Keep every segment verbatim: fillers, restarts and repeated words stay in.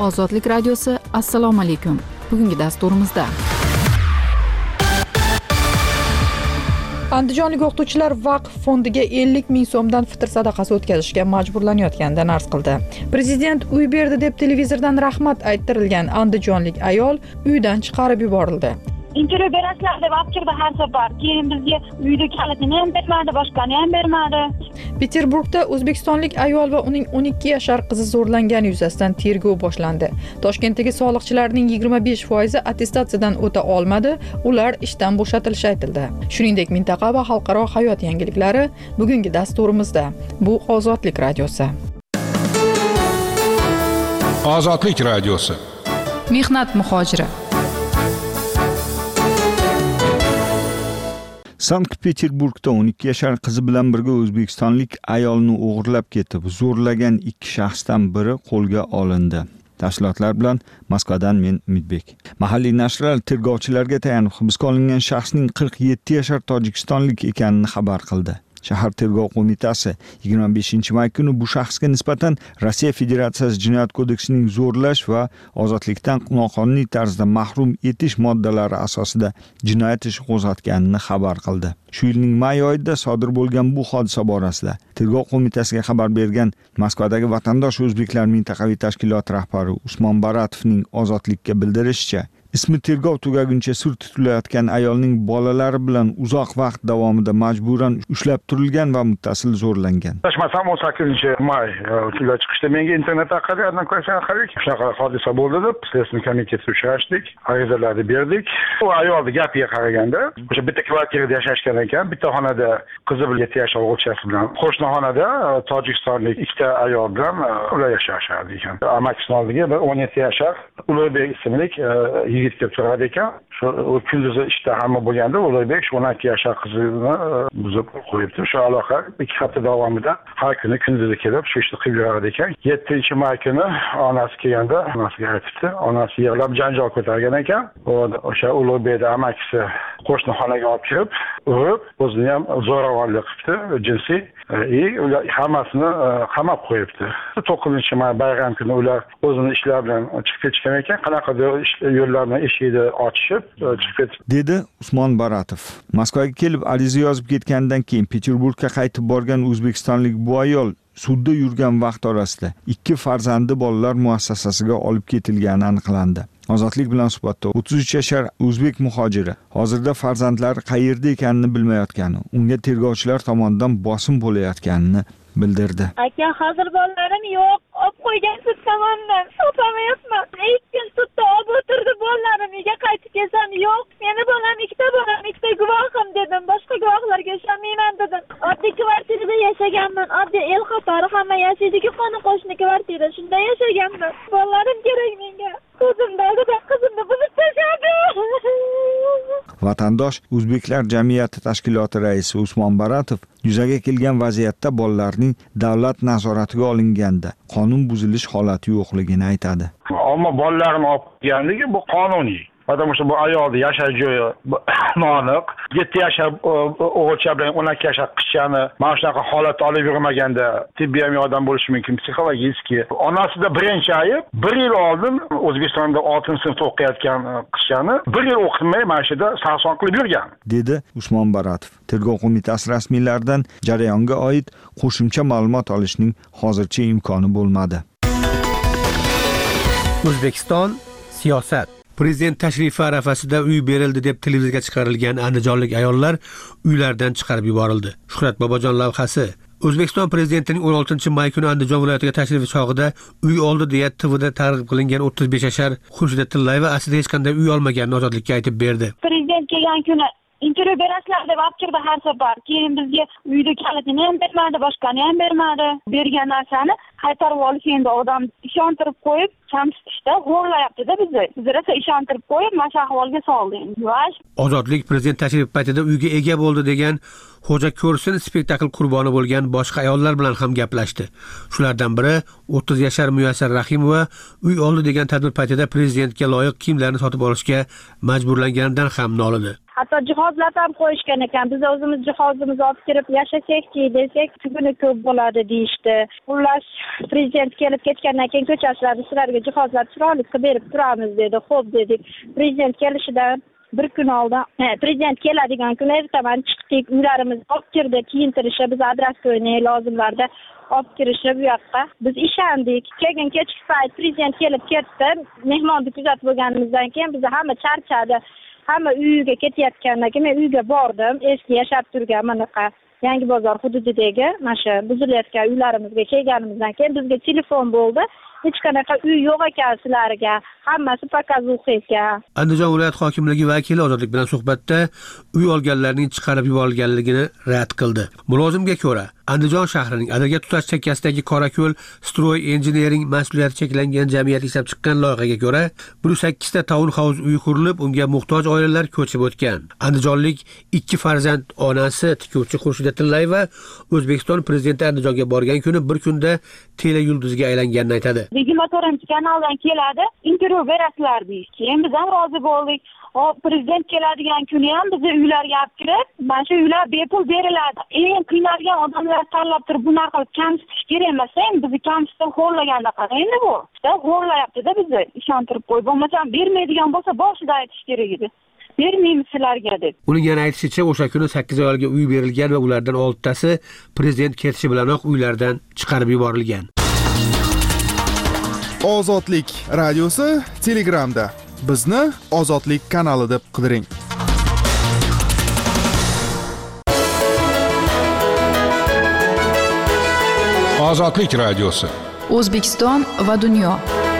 Ozodlik radiosi, assalomu alaykum. Bugungi dasturimizda Andijonlik o'qituvchilar vaqf fondiga ellik ming so'mdan fitr sadaqasi o'tkazishga majburlanayotganidan arz qildi. Prezident uy berdi deb televizordan rahmat ayttirilgan andijonlik ayol uydan chiqarib yuborildi. Intervyu berasizlar deb olib kirdi har safar. Keyin bizga uyda kalitini ham bermadi, boshqani ham bermadi. Peterburgda o'zbekistonlik ayol va uning o'n ikki yashar qizi zo'rlangani yuzasidan tergov boshlandi. Toshkentdagi soliqchilarning yigirma besh foizi attestatsiyadan o'ta olmadi, ular ishdan bo'shatilishi aytildi. Shuningdek, mintaqa va xalqaro hayot yangiliklari bugungi dasturimizda. Bu Ozodlik radiosi. Ozodlik radiosi. Mehnat muhojiri. Sankt-Peterburgda o'n ikki yashar qizi bilan birga o'zbekistonlik ayolni o'g'irlab ketib, zo'rlagan ikki shaxsdan biri qo'lga olindi. Tafsilotlar bilan Moskvadan men Umidbek. Mahalliy nashrlar tergovchilarga tayanib hibsga olingan shaxsning qirq yetti yashar tojikistonlik ekanini xabar qildi. Shahar tergov qo'mitasi yigirma beshinchi may kuni bu shaxsga nisbatan Rossiya Federatsiyasi Jinoyat kodeksining zo'rlash va ozodlikdan noqonuniy tarzda mahrum etish moddalari asosida jinoyat ishi qo'zg'atganini xabar qildi. Shu yilning may oyida sodir bo'lgan bu hodisa borasida tergov qo'mitasiga xabar bergan Moskvadagi vatandosh o'zbeklar mintaqaviy tashkiloti rahbari Usmon Baratovning Ozodlikka bildirishicha, ismi tergov tugaguncha sir tutilayotgan ayolning bolalari bilan uzoq vaqt davomida majburan ushlab turilgan va muttasil zo'rlangan. Adashmasam o'n sakkizinchi may uchiga chiqishda menga internet orqali anaqasi orqali shunaqa hodisa bo'ldi deb Следственный komitetiga uchrashdik, arizalarni berdik. U ayolning gapiga qaraganda, o'sha bitta kvartirada yashashgan ekan, bitta xonada qizi bilan yetti yashar o'g'ilchasi bilan, qo'shni xonada tojikistonlik ikkita ayol bilan ular yashashar ekan. Amakisini oldiga bir o'n yetti yashar Ulug'bek ismli yigit kelib turadi ekan. Shu kunduzi ishda hamma bo'lganda Ulug'bek shu o'n ikki yashar qizini buzib qo'yibdi. Shu aloqa ikki hafta davomida har kuni kunduzi kelib shu ishni qilib yuradi ekan. yettinchi may kuni onasi kelganda onasiga aytibdi. Onasi yig'lab janjal ko'targan ekan. O'sha Ulug'bekning amakisi qo'shni xonaga olib kirib, urib, o'zini ham zo'ravonlik qilibdi, jinsiy. E, ular hammasini qamab qo'yibdi. to'qqizinchi may bayram kuni ular o'zini ishlar bilan chiqib ketishgan ekan. Qanaqadir yo'llarni eshikni ochishib chiqib ketdi, dedi Usmon Baratov. Moskvaga kelib ariza yozib ketgandan keyin Peterburgga qaytib borgan o'zbekistonlik bu ayol sudda yurgan vaqt orasida ikki farzandi bolalar muassasasiga olib ketilgani aniqlandi. Ozodlik bilan suhbatda o'ttiz uch yashar o'zbek muhojiri hozirda farzandlari qayerda ekanini bilmayotgani, unga tergovchilar tomonidan bosim bo'layotganini bildirdi. Aka, hozir bolalarim yo'q. Olib qo'ygan sud tomonidan topamayapman. ikki kun sudda olib o'tirdi bolalarim. Uyga qaytib kelsam yo'q. Meni bolam ikkita bolam, ikkita guvohim dedim. Boshqa guvohlarga ishonmayman dedim. Oddiy kvartirada yashaganman. Oddiy el qatori hamma yashaydi-ku, qoni qo'shni kvartira. Shunda yashaganman. Bolalarim kerak menga. Ko'zimda oldida qizimni buzib tashladi. Vatandosh O'zbeklar jamiyati tashkiloti raisi Usmon Baratov yuzaga kelgan vaziyatda bolalarning davlat nazoratiga olinganda qonun buzilish holati yo'qligini aytadi. Ammo bolalarini olib kelganligi bu qonuniy. Потому что bu ayolni yashash joyi noaniq. yetti yashar o'g'ilcha bilan o'n ikki yashar qizchani mana shunaqa holatda olib yurmaganda tibbiy yordam bo'lishi mumkin, psixologik. Onasida birinchi ayib, bir yil oldin O'zbekistonda oltinchi sinfda o'qiyotgan qizchani bir yil o'qitmay mana shu yerda sarson qilib yurgan, dedi Usmon Baratov. Tergov qo'mitasi rasmiylaridan jarayonga oid qo'shimcha ma'lumot olishning hozircha imkoni bo'lmadi. O'zbekiston siyosat. Prezident tashrifi arafasida uy berildi deb televizorga chiqarilgan andijonlik ayollar uylaridan chiqarib yuborildi. Shuhrat Bobojon lavhasi. O'zbekiston prezidentining o'n oltinchi may kuni Andijon viloyatiga tashrifi chog'ida uy oldi deya T Vda targ'ib qilingan o'ttiz besh yashar Xurshida Tillayeva aslida hech qanday uy olmaganini Ozodlikka aytib berdi. Prezident kelgan kuni intervyu berasizlar deb olib kirdi har safar. Keyin bizga uyda kalitini ham bermadi, boshqani ham bermadi. Bergan narsani qaytarib olish endi odam ishontirib qo'yib, chamsitishda xo'rlayapti-da bizni. Bizlar esa ishontirib qo'yib, mana shu ahvolga soldi endi. Ozodlik prezident tashrif paytida uyga ega bo'ldi degan Xo'ja Ko'rsin spektakl qurboni bo'lgan boshqa ayollar bilan ham gaplashdi. Shulardan biri o'ttiz yashar Muyassar Rahimova uy oldi degan tadbir paytida prezidentga loyiq kiyimlarni sotib olishga majburlanganidan ham nolidi. Hatto jihozlar ham qo'yishgan ekan. Biz o'zimiz jihozimizni olib kirib yashasakchi desak, kuni ko'p bo'ladi deyishdi. Xullas, prezident kelib ketgandan keyin ko'chasilarda sizlarga jihozlar chiroyli qilib berib turamiz dedi. Xo'p dedik. Prezident kelishidan bir kun oldin, prezident keladigan kuni ertaman chiqdik, uylarimizni olib kirdik, kiyintirishib, biz adres qo'yni lozimlarda olib kirishib bu yoqqa. Biz ishondik. Keyin kechki payt prezident kelib ketdi. Mehmonni kuzatib bo'lganimizdan keyin biz hamma charchadi. Hamma uyiga ketayotgandan keyin men uyga bordim. Eski yashab turgan manaqa Yangi bozor hududidagi mana shu buzilayotgan uylarimizga kelganimizdan keyin bizga telefon bo'ldi. Hech qanaqa uy yo'q ekan sizlarga. Hammasi pokazuxa ekan. Andijon viloyat hokimligi vakili Ozodlik bilan suhbatda uy olganlarning chiqarib yuborilganligini rad qildi. Mulozimga ko'ra, Andijon shahrining Adirga tutash chekkasidagi Qorako'l Stroy Engineering mas'uliyati cheklangan jamiyat ishlab chiqqan loyihaga ko'ra, bir yuz sakkiz ta townhouse uy qurilib, unga muhtoj oilalar ko'chib o'tgan. Andijonlik ikki farzand onasi tikuvchi Xurshida Tillayeva O'zbekiston prezidenti Andijonga borgan kuni bir kunda tele yulduzga aylanganini aytadi. yigirma to'rtinchi kanaldan keladi, intervyu berasizlar deydi. Keyin biz ham rozi bo'ldik. Hop, prezident keladigan kuni ham bizni uylarga olib kirib, mana shu uylar bepul beriladi. Eng qiynalgan odamlar tanlab turib bunaqa kamsitish kerak emas. Endi bizni kamsitib xo'rlaganda qara endi bu. Xo'rlayapti-da bizni ishontirib qo'y. Bo'lmasam bermaydigan bo'lsa boshida aytish kerak edi. Bermaymiz sizlarga deb. Uning yana aytishicha, o'sha kuni sakkiz ayolga uy berilgan va ulardan oltitasi prezident ketishi bilanoq uylardan chiqarib yuborilgan. Ozodlik radiosi Telegramda. Bizni Ozodlik kanali deb qidiring. Ozodlik radiosi. O'zbekiston va dunyo.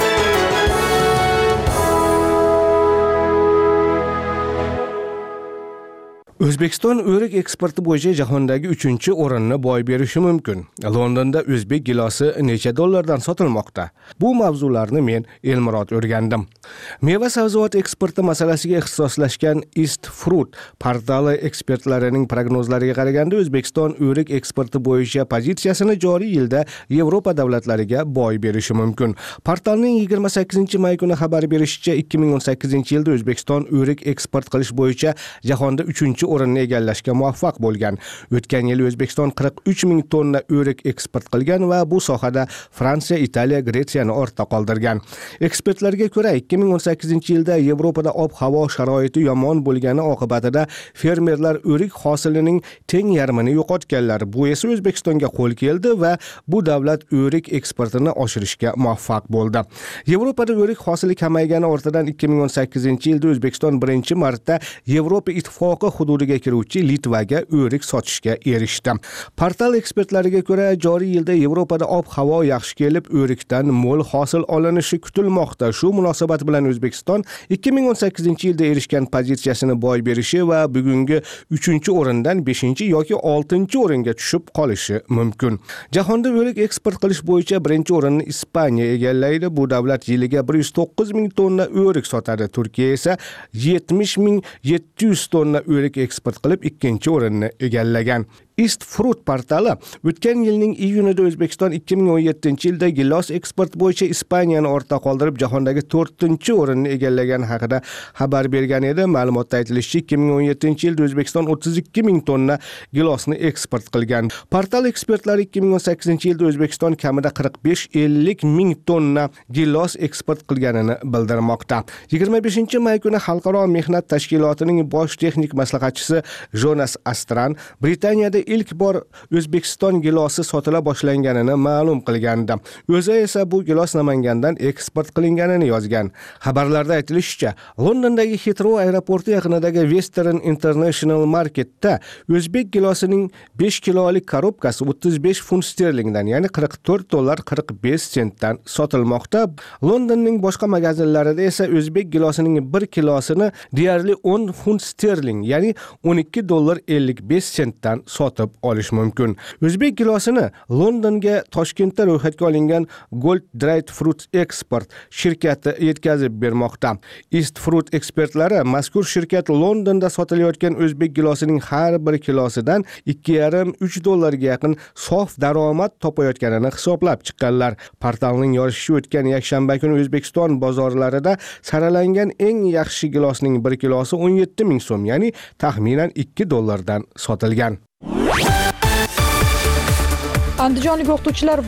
O'zbekiston o'rik eksporti bo'yicha jahondagi uchinchi o'rinni boy berishi mumkin. Londonda o'zbek gilosi necha dollardan sotilmoqda? Bu mavzularni men Elmurod o'rgandim. Meva sabzavot eksporti masalasiga ixtisoslashgan East Fruit portali ekspertlarining prognozlariga qaraganda O'zbekiston o'rik eksporti bo'yicha pozitsiyasini joriy yilda Yevropa davlatlariga boy berishi mumkin. Portalning yigirma sakkizinchi may kuni xabar berishicha, ikki ming o'n sakkizinchi yilda O'zbekiston o'rik eksport qilish bo'yicha jahonda uchinchi o'rinni egallashga muvaffaq bo'lgan. O'tgan yil O'zbekiston qirq uch ming tonna o'rik eksport qilgan va bu sohada Fransiya, Italiya, Gretsiyani ortda qoldirgan. Ekspertlarga ko'ra, ikki ming o'n sakkizinchi yilda Yevropada ob-havo sharoiti yomon bo'lgani oqibatida fermerlar o'rik hosilining teng yarmini yo'qotganlar. Bu esa O'zbekistonga qo'l keldi va bu davlat o'rik eksportini oshirishga muvaffaq bo'ldi. Yevropada o'rik hosili kamaygani ortidan ikki ming o'n sakkizinchi yilda O'zbekiston birinchi marta Yevropa ittifoqi hududiga kiruvchi Litvaga o'rik sotishga erishdi. Portal ekspertlariga ko'ra, joriy yilda Yevropada ob-havo yaxshi kelib, o'rikdan mo'l hosil olinishi kutilmoqda. Shu munosabat bilan O'zbekiston ikki ming o'n sakkizinchi yilda erishgan pozitsiyasini boy berishi va bugungi uchinchi o'rindan beshinchi yoki oltinchi o'ringa tushib qolishi mumkin. Jahonda o'rik eksport qilish bo'yicha birinchi o'rinni Ispaniya egallaydi. Bu davlat yiliga bir yuz to'qqiz ming tonna o'rik sotadi. Turkiya esa yetmish ming yetti yuz tonna o'rik eksport qilib ikkinchi o'rinni egallagan. East Fruit portali o'tgan yilning iyunida O'zbekiston ikki ming o'n yettinchi yilda gilos eksport bo'yicha Ispaniyani ortda qoldirib jahondagi to'rtinchi o'rinni egallagani haqida xabar bergan edi. Ma'lumotda aytilishicha, ikki ming o'n yettinchi yilda O'zbekiston o'ttiz ikki ming tonna gilosni eksport qilgan. Portal ekspertlari ikki ming o'n sakkizinchi yilda O'zbekiston kamida qirq besh ellik ming tonna gilos eksport qilganini bildirmoqda. yigirma beshinchi may kuni Xalqaro mehnat tashkilotining bosh texnik maslahatchisi Jonas Astran Britaniyada ilk bor O'zbekiston gilosi sotila boshlanganini ma'lum qilgandi. O'zi esa bu gilos Namangandan eksport qilinganini yozgan. Xabarlarda aytilishicha, Londondagi Heathrow aeroporti yaqinidagi Western International Marketda o'zbek gilosining besh kilolik korobkasi o'ttiz besh funt sterlingdan, ya'ni qirq to'rt dollar qirq besh sentdan sotilmoqda. Londonning boshqa magazinlarida esa o'zbek gilosining bir kilosini deyarli o'n funt sterling, ya'ni o'n ikki dollar ellik besh sentdan sotib olish mumkin. O'zbek gilosini Londonga Toshkentda ro'yxatga olingan Gold Dried Fruit Export shirkati yetkazib bermoqda. East Fruit ekspertlari mazkur shirkat Londonda sotilayotgan o'zbek gilosining har bir kilosidan ikki yarim uch dollarga yaqin sof daromad topayotganini hisoblab chiqqanlar. Portalning yozishicha, o'tgan yakshanba kuni O'zbekiston bozorlarida saralangan eng yaxshi gilosning bir kilosi o'n yetti ming so'm, ya'ni taxminan ikki dollardan sotilgan. Andijonlik o'qituvchilar vaqf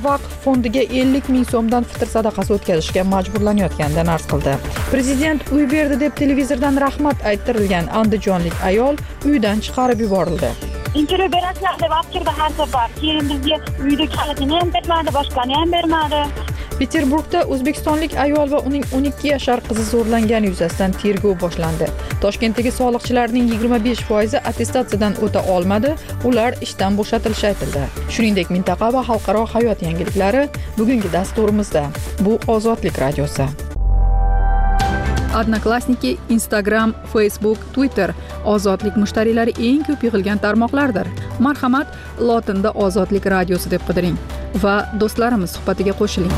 fondiga ellik ming so'mdan fitr sadaqasi o'tkazishga majburlanayotganidan arz qildi. Prezident uy berdi deb televizordan rahmat ayttirilgan andijonlik ayol uydan chiqarib yuborildi. Intervyu berasizlar deb olib kirdi har safar. Keyin bizga uyda kalitini ham bermadi, boshqani ham bermadi. Peterburgda o'zbekistonlik ayol va uning o'n ikki yashar qizi zo'rlangani yuzasidan tergov boshlandi. Toshkentdagi soliqchilarning yigirma besh foizi attestatsiyadan o'ta olmadi, ular ishdan bo'shatilishi aytildi. Shuningdek, mintaqa va xalqaro hayot yangiliklari bugungi dasturimizda. Bu Ozodlik radiosi. Odnoklassniki, Instagram, Facebook, Twitter ozodlik mushtariylari eng ko'p yig'ilgan tarmoqlardir. Marhamat, lotinda Ozodlik radiosi deb qidiring va do'stlarimiz suhbatiga qo'shiling.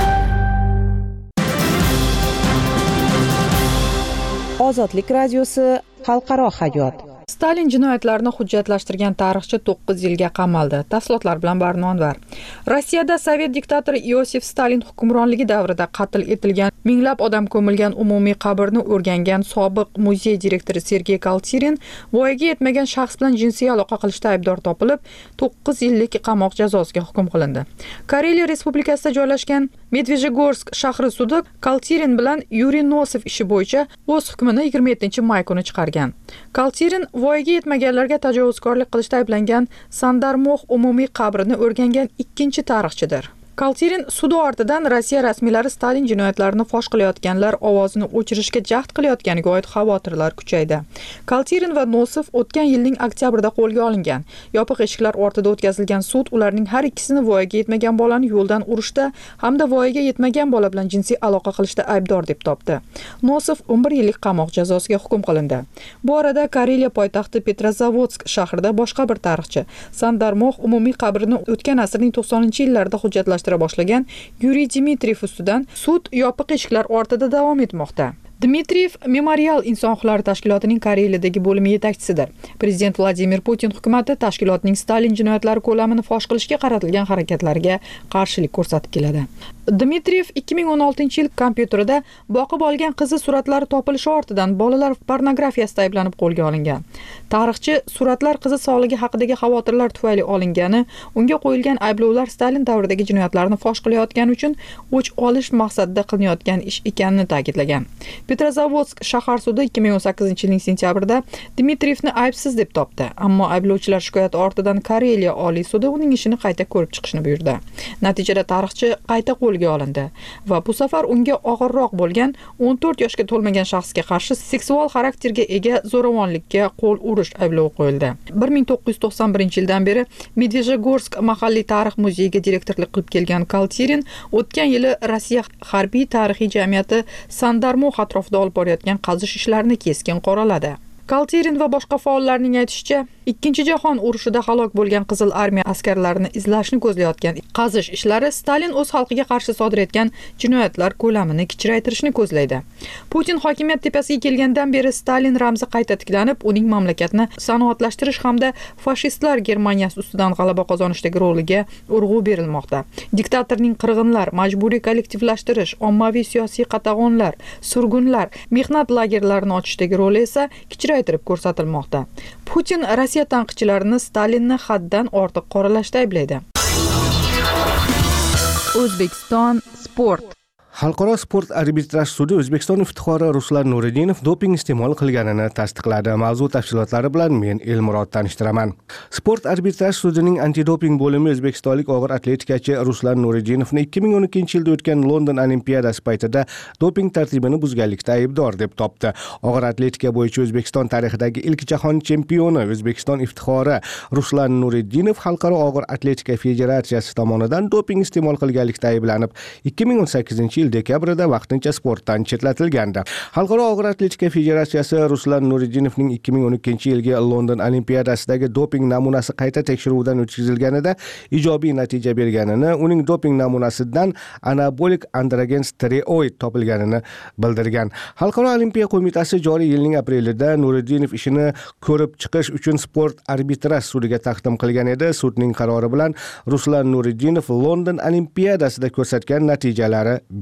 Ozodlik radiosi xalqaro hayot. Stalin jinoyatlarini hujjatlashtirgan tarixchi to'qqiz yilga qamaldi. Tafsilotlar bilan Barno Anvar. Rossiyada sovet diktatori Iosif Stalin hukmronligi davrida qatl etilgan minglab odam ko'milgan umumiy qabrni o'rgangan sobiq muzey direktori Sergey Kaltirin voyaga yetmagan shaxs bilan jinsiy aloqa qilishda aybdor topilib, to'qqiz yillik qamoq jazosiga hukm qilindi. Kareliya Respublikasida joylashgan Medvejegorsk shahri sudi Kaltirin bilan Yuriy Nosov ishi bo'yicha o'z hukmini yigirma yettinchi may kuni chiqargan. Kaltirin voyaga yetmaganlarga tajovuzkorlik qilishda ayblangan Sandarmox umumiy qabrini o'rgangan ikkinchi tarixchidir. Kaltirin sudi ortidan Rossiya rasmiylari Stalin jinoyatlarini fosh qilayotganlar ovozini o'chirishga jahd qilayotganiga oid xavotirlar kuchaydi. Kaltirin va Nosov o'tgan yilning oktyabrida qo'lga olingan. Yopiq eshiklar ortida o'tkazilgan sud ularning har ikkisini voyaga yetmagan bolani yo'ldan urishda hamda voyaga yetmagan bola bilan jinsiy aloqa qilishda aybdor deb topdi. Nosov o'n bir yillik qamoq jazosiga hukm qilindi. Bu orada Kareliya poytaxti Petrozavodsk shahrida boshqa bir tarixchi Sandarmox umumiy qabrini o'tgan asrning to'qsoninchi yillarida hujjatlashtirdi boshlagan Yuriy Dmitriyev ustidan sud yopiq eshiklar ortida davom etmoqda. Dmitriyev Memorial inson huquqlari tashkilotining Koreyadagi bo'limi yetakchisidir. Prezident Vladimir Putin hukumati tashkilotning Stalin jinoyatlari ko'lamini fosh qilishga qaratilgan harakatlariga qarshilik ko'rsatib keladi. Dmitriyev ikki ming o'n oltinchi yil kompyuterida boqib olgan qizi suratlari topilishi ortidan bolalar pornografiyasida ayblanib qo'lga olingan. Tarixchi suratlar qizi sog'ligi haqidagi xavotirlar tufayli olingani, unga qo'yilgan ayblovlar Stalin davridagi jinoyatlarni fosh qilayotgani uchun o'ch olish maqsadida qilinayotgan ish ekanini ta'kidlagan. Petrozavodsk shahar sudi ikki ming o'n sakkizinchi yilning sentyabrida Dmitriyevni aybsiz deb topdi, ammo ayblovchilar shikoyati ortidan Kareliya Oliy sudi uning ishini qayta ko'rib chiqishni buyurdi. Natijada tarixchi qayta qo'lga olindi va bu safar unga og'irroq bo'lgan o'n to'rt yoshga to'lmagan shaxsga qarshi seksual xarakterga ega zo'ravonlikka qo'l urish ayblovi qo'yildi. bir ming to'qqiz yuz to'qson birinchi yildan beri Medvejegorsk mahalliy tarix muzeyiga direktorlik qilib kelgan Kaltirin o'tgan yili Rossiya harbiy tarixiy jamiyati Sandarmox atrofida olib borayotgan qazish ishlarini keskin qoraladi. Kaltirin va boshqa faollarning aytishicha, Ikkinchi jahon urushida halok bo'lgan Qizil armiya askarlarini izlashni ko'zlayotgan qazish ishlari Stalin o'z xalqiga qarshi sodir etgan jinoyatlar ko'lamini kichraytirishni ko'zlaydi. Putin hokimiyat tepasiga kelgandan beri Stalin ramzi qayta tiklanib, uning mamlakatni sanoatlashtirish hamda fashistlar Germaniyasi ustidan g'alaba qozonishdagi roliga urg'u berilmoqda. Diktatorning qirg'inlar, majburiy kollektivlashtirish, ommaviy siyosiy qatag'onlar, surgunlar, mehnat lagerlarini ochishdagi roli esa kichraytirib ko'rsatilmoqda. Putin Rossiya tanqidchilarini Stalinni haddan ortiq qoralashda ayblaydi. O'zbekiston sport. Xalqaro sport arbitraj sudi O'zbekiston iftixori Ruslan Nuriddinov doping iste'mol qilganini tasdiqladi. Mavzu tafsilotlari bilan men Elmurod tanishtiraman. Sport arbitraj sudining antidoping bo'limi o'zbekistonlik og'ir atletikachi Ruslan Nuriddinovni ikki ming o'n ikkinchi yilda o'tgan London Olimpiadasi paytida doping tartibini buzganlikda aybdor deb topdi. Og'ir atletika bo'yicha O'zbekiston tarixidagi ilk jahon chempioni O'zbekiston iftixori Ruslan Nuriddinov Xalqaro og'ir atletika federatsiyasi tomonidan doping iste'mol qilganlikda ayblanib ikki ming o'n sakkizinchi yil dekabrida vaqtincha sportdan chetlatilgandi. Xalqaro og'ir atletika federatsiyasi Ruslan Nuriddinovning ikki ming o'n ikkinchi yilgi London Olimpiadasidagi doping namunasi qayta tekshiruvdan o'tkazilganida ijobiy natija berganini, uning doping namunasidan anabolik androgen steroid topilganini bildirgan. Xalqaro olimpiya qo'mitasi joriy yilning aprelida Nuriddinov ishini ko'rib chiqish uchun sport arbitraj sudiga taqdim qilgan edi. Sudning qarori bilan Ruslan Nuriddinov London Olimpiadasida ko'rsatgan natijalari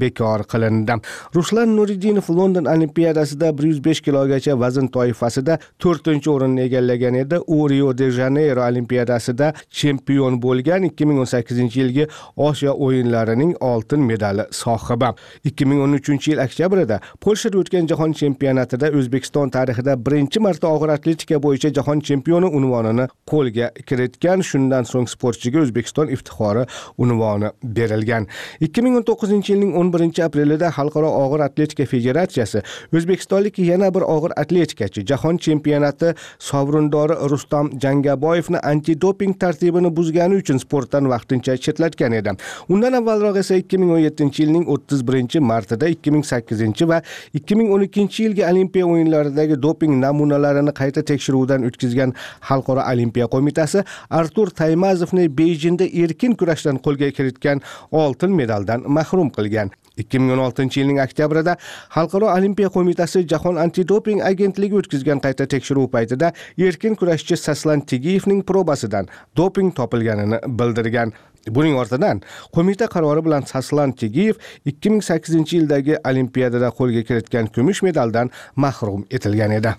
bekor qilindi. Ruslan Nuriddinov London Olimpiadasida bir yuz besh kilogacha vazn toifasida to'rtinchi o'rinni egallagan edi. U Rio de Janeiro Olimpiadasida chempion bo'lgan ikki ming o'n sakkizinchi yilgi Osiyo o'yinlarining oltin medali sohibi. ikki ming o'n uchinchi yil oktyabrida Polshada o'tgan jahon chempionatida O'zbekiston tarixida birinchi marta og'ir atletika bo'yicha jahon chempioni unvonini qo'lga kiritgan. Shundan so'ng sportchiga O'zbekiston iftixori unvoni berilgan. ikki ming o'n to'qqizinchi yilning o'n birinchi aprelida Xalqaro og'ir atletika federatsiyasi o'zbekistonlik yana bir og'ir atletikachi jahon chempionati sovrindori Rustam Jangaboyevni antidoping tartibini buzgani uchun sportdan vaqtincha chetlatgan edi. Undan avvalroq esa ikki ming o'n yettinchi yilning o'ttiz birinchi martida ikki ming sakkizinchi va ikki ming o'n ikkinchi yilgi Olimpiya o'yinlaridagi doping namunalarini qayta tekshiruvdan o'tkazgan Xalqaro Olimpiya qo'mitasi Artur Taymazovni Beyjingda erkin kurashdan qo'lga kiritgan oltin medaldan mahrum qilgan. ikki ming o'n oltinchi yilning oktyabrida Xalqaro Olimpiya qo'mitasi Jahon antidoping agentligi o'tkazgan qayta tekshiruv paytida erkin kurashchi Saslan Tigiyevning probasidan doping topilganini bildirgan. Buning ortidan qo'mita qarori bilan Saslan Tigiyev ikki ming sakkizinchi yildagi Olimpiadada qo'lga kiritgan kumush medaldan mahrum etilgan edi.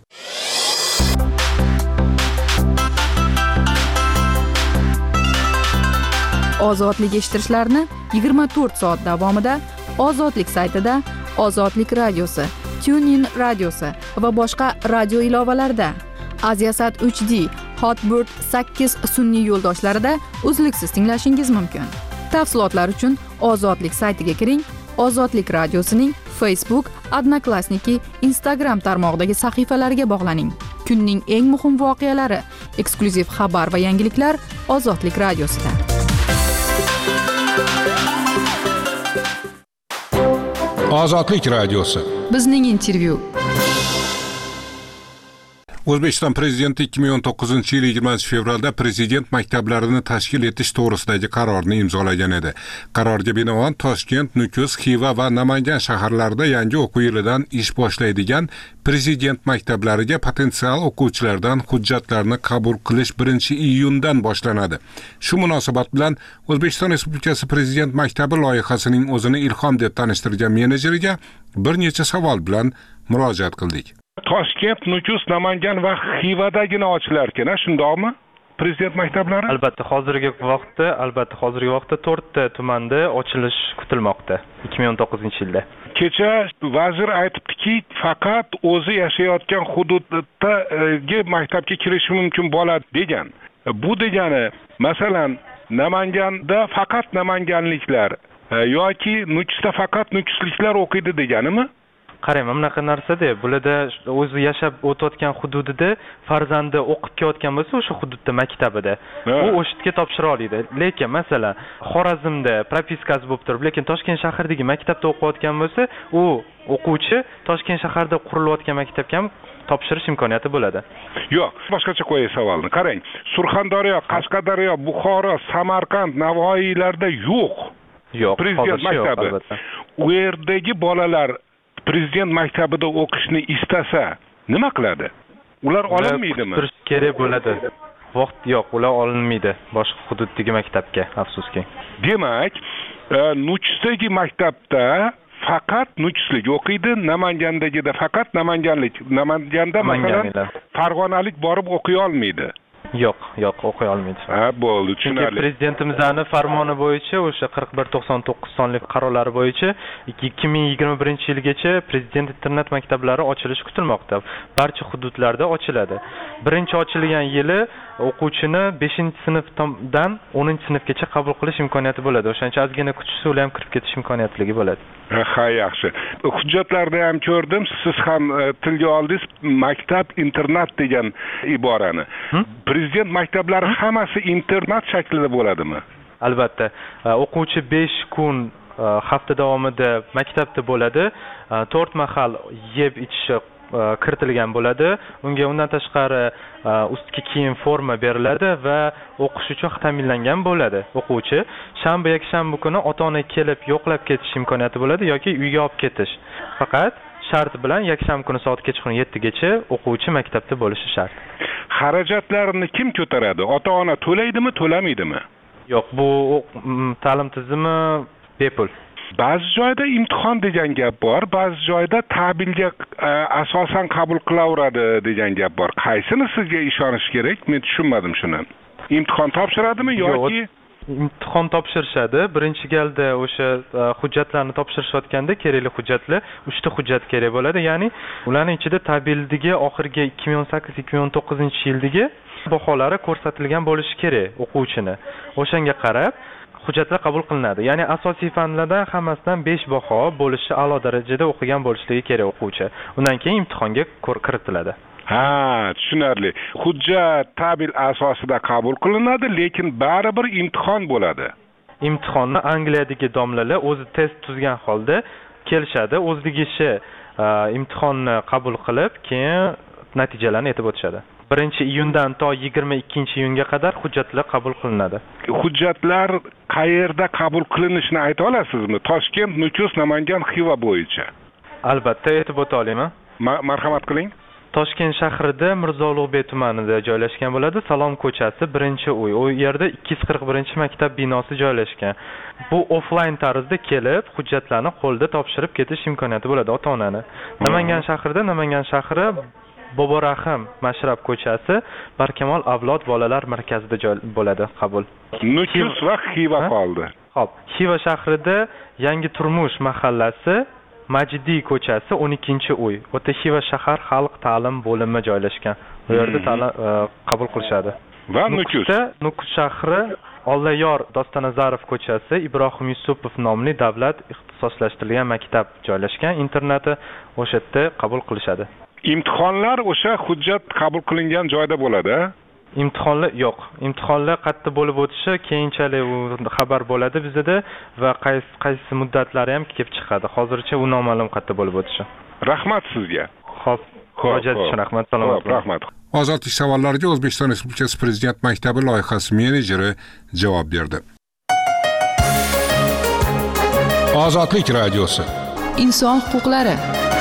Ozodlik eshittirishlarni yigirma to'rt soat davomida Ozodlik saytida, Ozodlik radiosi, TuneIn radiosi va boshqa radio ilovalarida, Aziasat uch D, Hotbird sakkiz sun'iy yo'ldoshlarida uzluksiz tinglashingiz mumkin. Tafsilotlar uchun Ozodlik saytiga kiring. Ozodlik radiosining Facebook, Odnoklassniki, Instagram tarmog'idagi sahifalariga bog'laning. Kunning eng muhim voqealari, eksklyuziv xabar va yangiliklar Ozodlik radiosida. Ozodlik radiosi. Bizning intervyu. O'zbekiston prezidenti ikki ming o'n to'qqizinchi yil yigirmanchi fevralda prezident maktablarini tashkil etish to'g'risidagi qarorni imzolagan edi. Qarorga binoan Toshkent, Nukus, Xiva va Namangan shaharlarida yangi o'quv yilidan ish boshlaydigan prezident maktablariga potensial o'quvchilardan hujjatlarni qabul qilish birinchi iyundan boshlanadi. Shu munosabat bilan O'zbekiston Respublikasi Prezident maktabi loyihasining o'zini ilhom deb tanishtirgan menejeriga bir necha savol bilan murojaat qildik. Toshkent, Nukus, Namangan va Xivadagina ochilarkan, shundoqmi? Prezident maktablari? Albatta, hozirgi vaqtda, albatta hozirgi vaqtda to'rtta tumanda ochilish kutilmoqda ikki ming o'n to'qqizinchi yilda. Kecha vazir aytibdiki, faqat o'zi yashayotgan hududdagi maktabga kirish mumkin bo'ladi degan. Bu degani, masalan, Namanganda faqat namanganliklar yoki Nukusda faqat nukusliklar o'qiydi deganimi? Qarang, mana bunaqa narsada bularda o'zi yashab o'tayotgan hududida farzandi o'qib kelayotgan bo'lsa, o'sha hududda maktabida u o'sha yerga topshira oladi. Lekin masalan, Xorazmda propiskasi bo'lib turib, lekin Toshkent shahridagi maktabda o'qiyotgan bo'lsa, u o'quvchi Toshkent shahrida qurilayotgan maktabga ham topshirish imkoniyati bo'ladi. Yo'q, boshqacha qo'yay savolni. Qarang, Surxondaryo, Qashqadaryo, Buxoro, Samarqand, Navoiylarda yo'q. Yo'q, prezident maktabi. U yerdagi bolalar prezident maktabida o'qishni istasa, nima qiladi? Ular olinmaydimi? Turish kerak bo'ladi. Vaqt yo'q, ular olinmaydi boshqa hududdagi maktabga, afsuski. Demak, Nukusdagi maktabda faqat nukuslik o'qiydi, Namangandagida faqat namanganlik. Namanganda masalan Farg'onalik borib o'qiy olmaydi. Yo'q, yo'q, o'qiy olmaydi. Ha, bo'ldi, tushunarli. Prezidentimizning farmoni bo'yicha, o'sha qirq bir to'qson to'qqiz sonli qarorlari bo'yicha ikki ming yigirma birinchi yilgacha prezident internat maktablari ochilishi kutilmoqda. Barcha hududlarda ochiladi. Birinchi ochilgan yili o'quvchini beshinchi sinfdan o'ninchi sinfgacha qabul qilish imkoniyati bo'ladi. O'shancha ozgina kutishsa, ular ham kirib ketish imkoniyatligi bo'ladi. Ha, yaxshi. Hujjatlarda ham ko'rdim, siz ham tilga oldingiz maktab internat degan iborani. Prezident maktablari hammasi internat shaklida bo'ladimi? Albatta. O'quvchi besh kun hafta davomida maktabda bo'ladi. to'rt mahal yeb ichishi kiritilgan bo'ladi. Unga undan tashqari ustki kiyim, forma beriladi va o'qish uchun ta'minlangan bo'ladi o'quvchi. Shanba, yakshanba kuni ota-ona kelib yo'qlab ketish imkoniyati bo'ladi yoki uyga olib ketish. Faqat shart bilan yakshanba kuni soat kechqurun yettigacha o'quvchi maktabda bo'lishi shart. Xarajatlarini kim ko'taradi? Ota-ona to'laydimi, to'lamaydimi? Yo'q, bu ta'lim tizimi bepul. Ba'zi joyda imtihon degan gap bor, ba'zi joyda ta'bilga asosan qabul qilaveradi degan gap bor. Qaysini sizga ishonish kerak? Men tushunmadim shuni. Imtihon topshiradimi yoki imtihon topshirishadi. Birinchi galda o'sha hujjatlarni topshirishayotganda kerakli hujjatlar uchta hujjat kerak bo'ladi. Ya'ni ularning ichida ta'bildagi oxirgi ikki ming o'n sakkiz ikki ming o'n to'qqizinchi yildagi baholari ko'rsatilgan bo'lishi kerak o'quvchini. O'shanga qarab hujjatlar qabul qilinadi. Ya'ni asosiy fanlardan hammasidan besh baho bo'lishi, a'lo darajada o'qigan bo'lishligi kerak o'quvchi. Undan keyin imtihonga kiritiladi. Ha, tushunarli. Hujjat ta'bil asosida qabul qilinadi, lekin baribir imtihon bo'ladi. Imtihonni Angliyadagi domlalar o'zi test tuzgan holda kelishadi, o'zligicha imtihonni qabul qilib, keyin natijalarni aytib o'tishadi. birinchi iyundan to yigirma ikkinchi iyunga qadar hujjatlar qabul qilinadi. Hujjatlar qayerda qabul qilinishini ayta olasizmi? Toshkent, Nukus, Namangan, Xiva bo'yicha. Albatta aytib o'ta olaman. Marhamat qiling. Toshkent shahrida Mirzo Ulug'bek tumanida joylashgan bo'ladi. Salom ko'chasi birinchi uy. U yerda ikki yuz qirq birinchi maktab binosi joylashgan. Bu offlayn tarzda kelib, hujjatlarni qo'lda topshirib ketish imkoniyati bo'ladi ota-onani. Namangan shahrida Namangan shahri Boborahim Mashrab ko'chasi Barkamol avlod bolalar markazida bo'ladi qabul. Nukus va Xiva qoldi. Xo'p, Xiva shahrida Yangi Turmush mahallasi Majdiy ko'chasi o'n ikkinchi uy. O'ta Xiva shahar xalq ta'lim bo'limi joylashgan. Bu yerda ta'lim qabul qilishadi. Va Nukus. Nukus shahri Olloyor Dostonazarov ko'chasi Ibrohim Yusupov nomli davlat ixtisoslashtirilgan maktab joylashgan. Internati o'sha yerda qabul qilishadi. Imtihonlar o'sha hujjat qabul qilingan joyda bo'ladi. Imtihonlar yo'q. Imtihonlar qayerda bo'lib o'tishi keyinchalik xabar bo'ladi bizda va qaysi qaysi muddatlari ham kelib chiqadi. Hozircha u noma'lum qayerda bo'lib o'tishi. Rahmat sizga. Xo'p, murojaat uchun rahmat. Salomat bo'ling. Rahmat. Ozodlik savollariga O'zbekiston Respublikasi Prezident maktabi loyihasi menejeri javob berdi. Ozodlik radiosi. Inson huquqlari.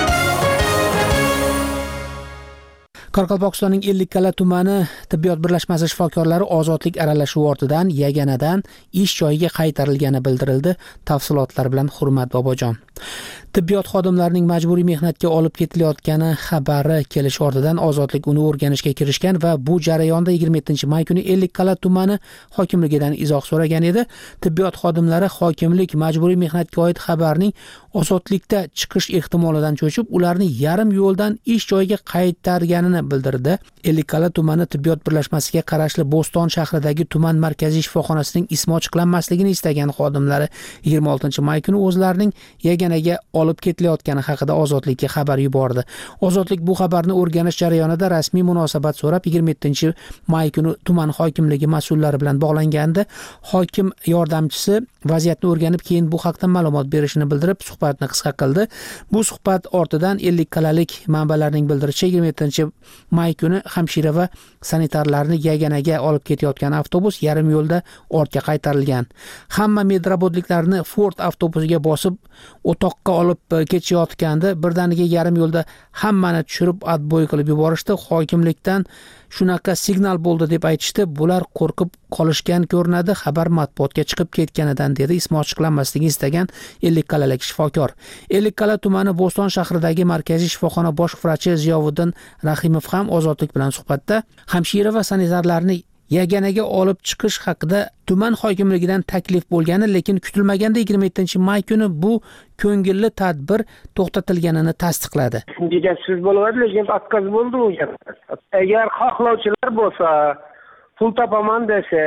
Qoraqalpog'istonning Ellikqal'a tumani tibbiyot birlashmasi shifokorlari ozodlik aralashuvi ortidan yaganadan ish joyiga qaytarilgani bildirildi. Tafsilotlar bilan Hurmat Bobojon. Tibbiyot xodimlarining majburiy mehnatga olib ketilayotgani xabari kelish ortidan ozodlik uni o'rganishga kirishgan va bu jarayonda yigirma yettinchi may kuni Ellikqal'a tumani hokimligidan izoh so'ragan edi. Tibbiyot xodimlari hokimlik majburiy mehnatga oid xabarning ozodlikda chiqish ehtimolidan cho'chib, ularni yarim yo'ldan ish joyiga qaytarganini bildirdi. Ellikqal'a tumani tibbiyot birlashmasiga qarashli Bo'ston shahridagi tuman markaziy shifoxonasining ismi ochiqlanmasligini istagan xodimlari yigirma oltinchi may kuni o'zlarining yaganaga olib ketilayotgani haqida ozodlikka xabar yubordi. Ozodlik bu xabarni o'rganish jarayonida rasmiy munosabat so'rab yigirma yettinchi may kuni tuman hokimligi mas'ullari bilan bog'langandi. Hokim yordamchisi vaziyatni o'rganib, keyin bu haqda ma'lumot berishini bildirib, suhbatni qisqa qildi. Bu suhbat ortidan Ellikqal'alik manbalarning bildirishicha yigirma yettinchi may kuni hamshira va sanitarlarni yaganaga olib ketayotgan avtobus yarim yo'lda ortga qaytarilgan. Hamma metrobotliklarni Ford avtobusiga bosib o'toqqa olib ketishayotganda birdaniga yarim yo'lda hammani tushirib adbo'y qilib yuborishdi. Hokimlikdan shunaqa signal bo'ldi deb aytishdi. Bular qo'rqib qolishgan ko'rinadi. Xabar matbuotga chiqib ketganidan dedi ismi ochiqlanmasligini istagan Ellikqal'alik shifokor. Ellikqal'a tumani Bo'ston shahridagi markaziy shifoxona bosh vrachi Ziyovuddin Rahimov ham ozodlik bilan suhbatda hamshira va sanitarlarni yaganaga olib chiqish haqida tuman hokimligidan taklif bo'lgani, lekin kutilmaganda yigirma yettinchi may kuni bu ko'ngilli tadbir to'xtatilganini tasdiqladi. Degan so'z bo'ladi, lekin отказ bo'ldi u gap. Agar xohlovchilar bo'lsa, pul topaman desa,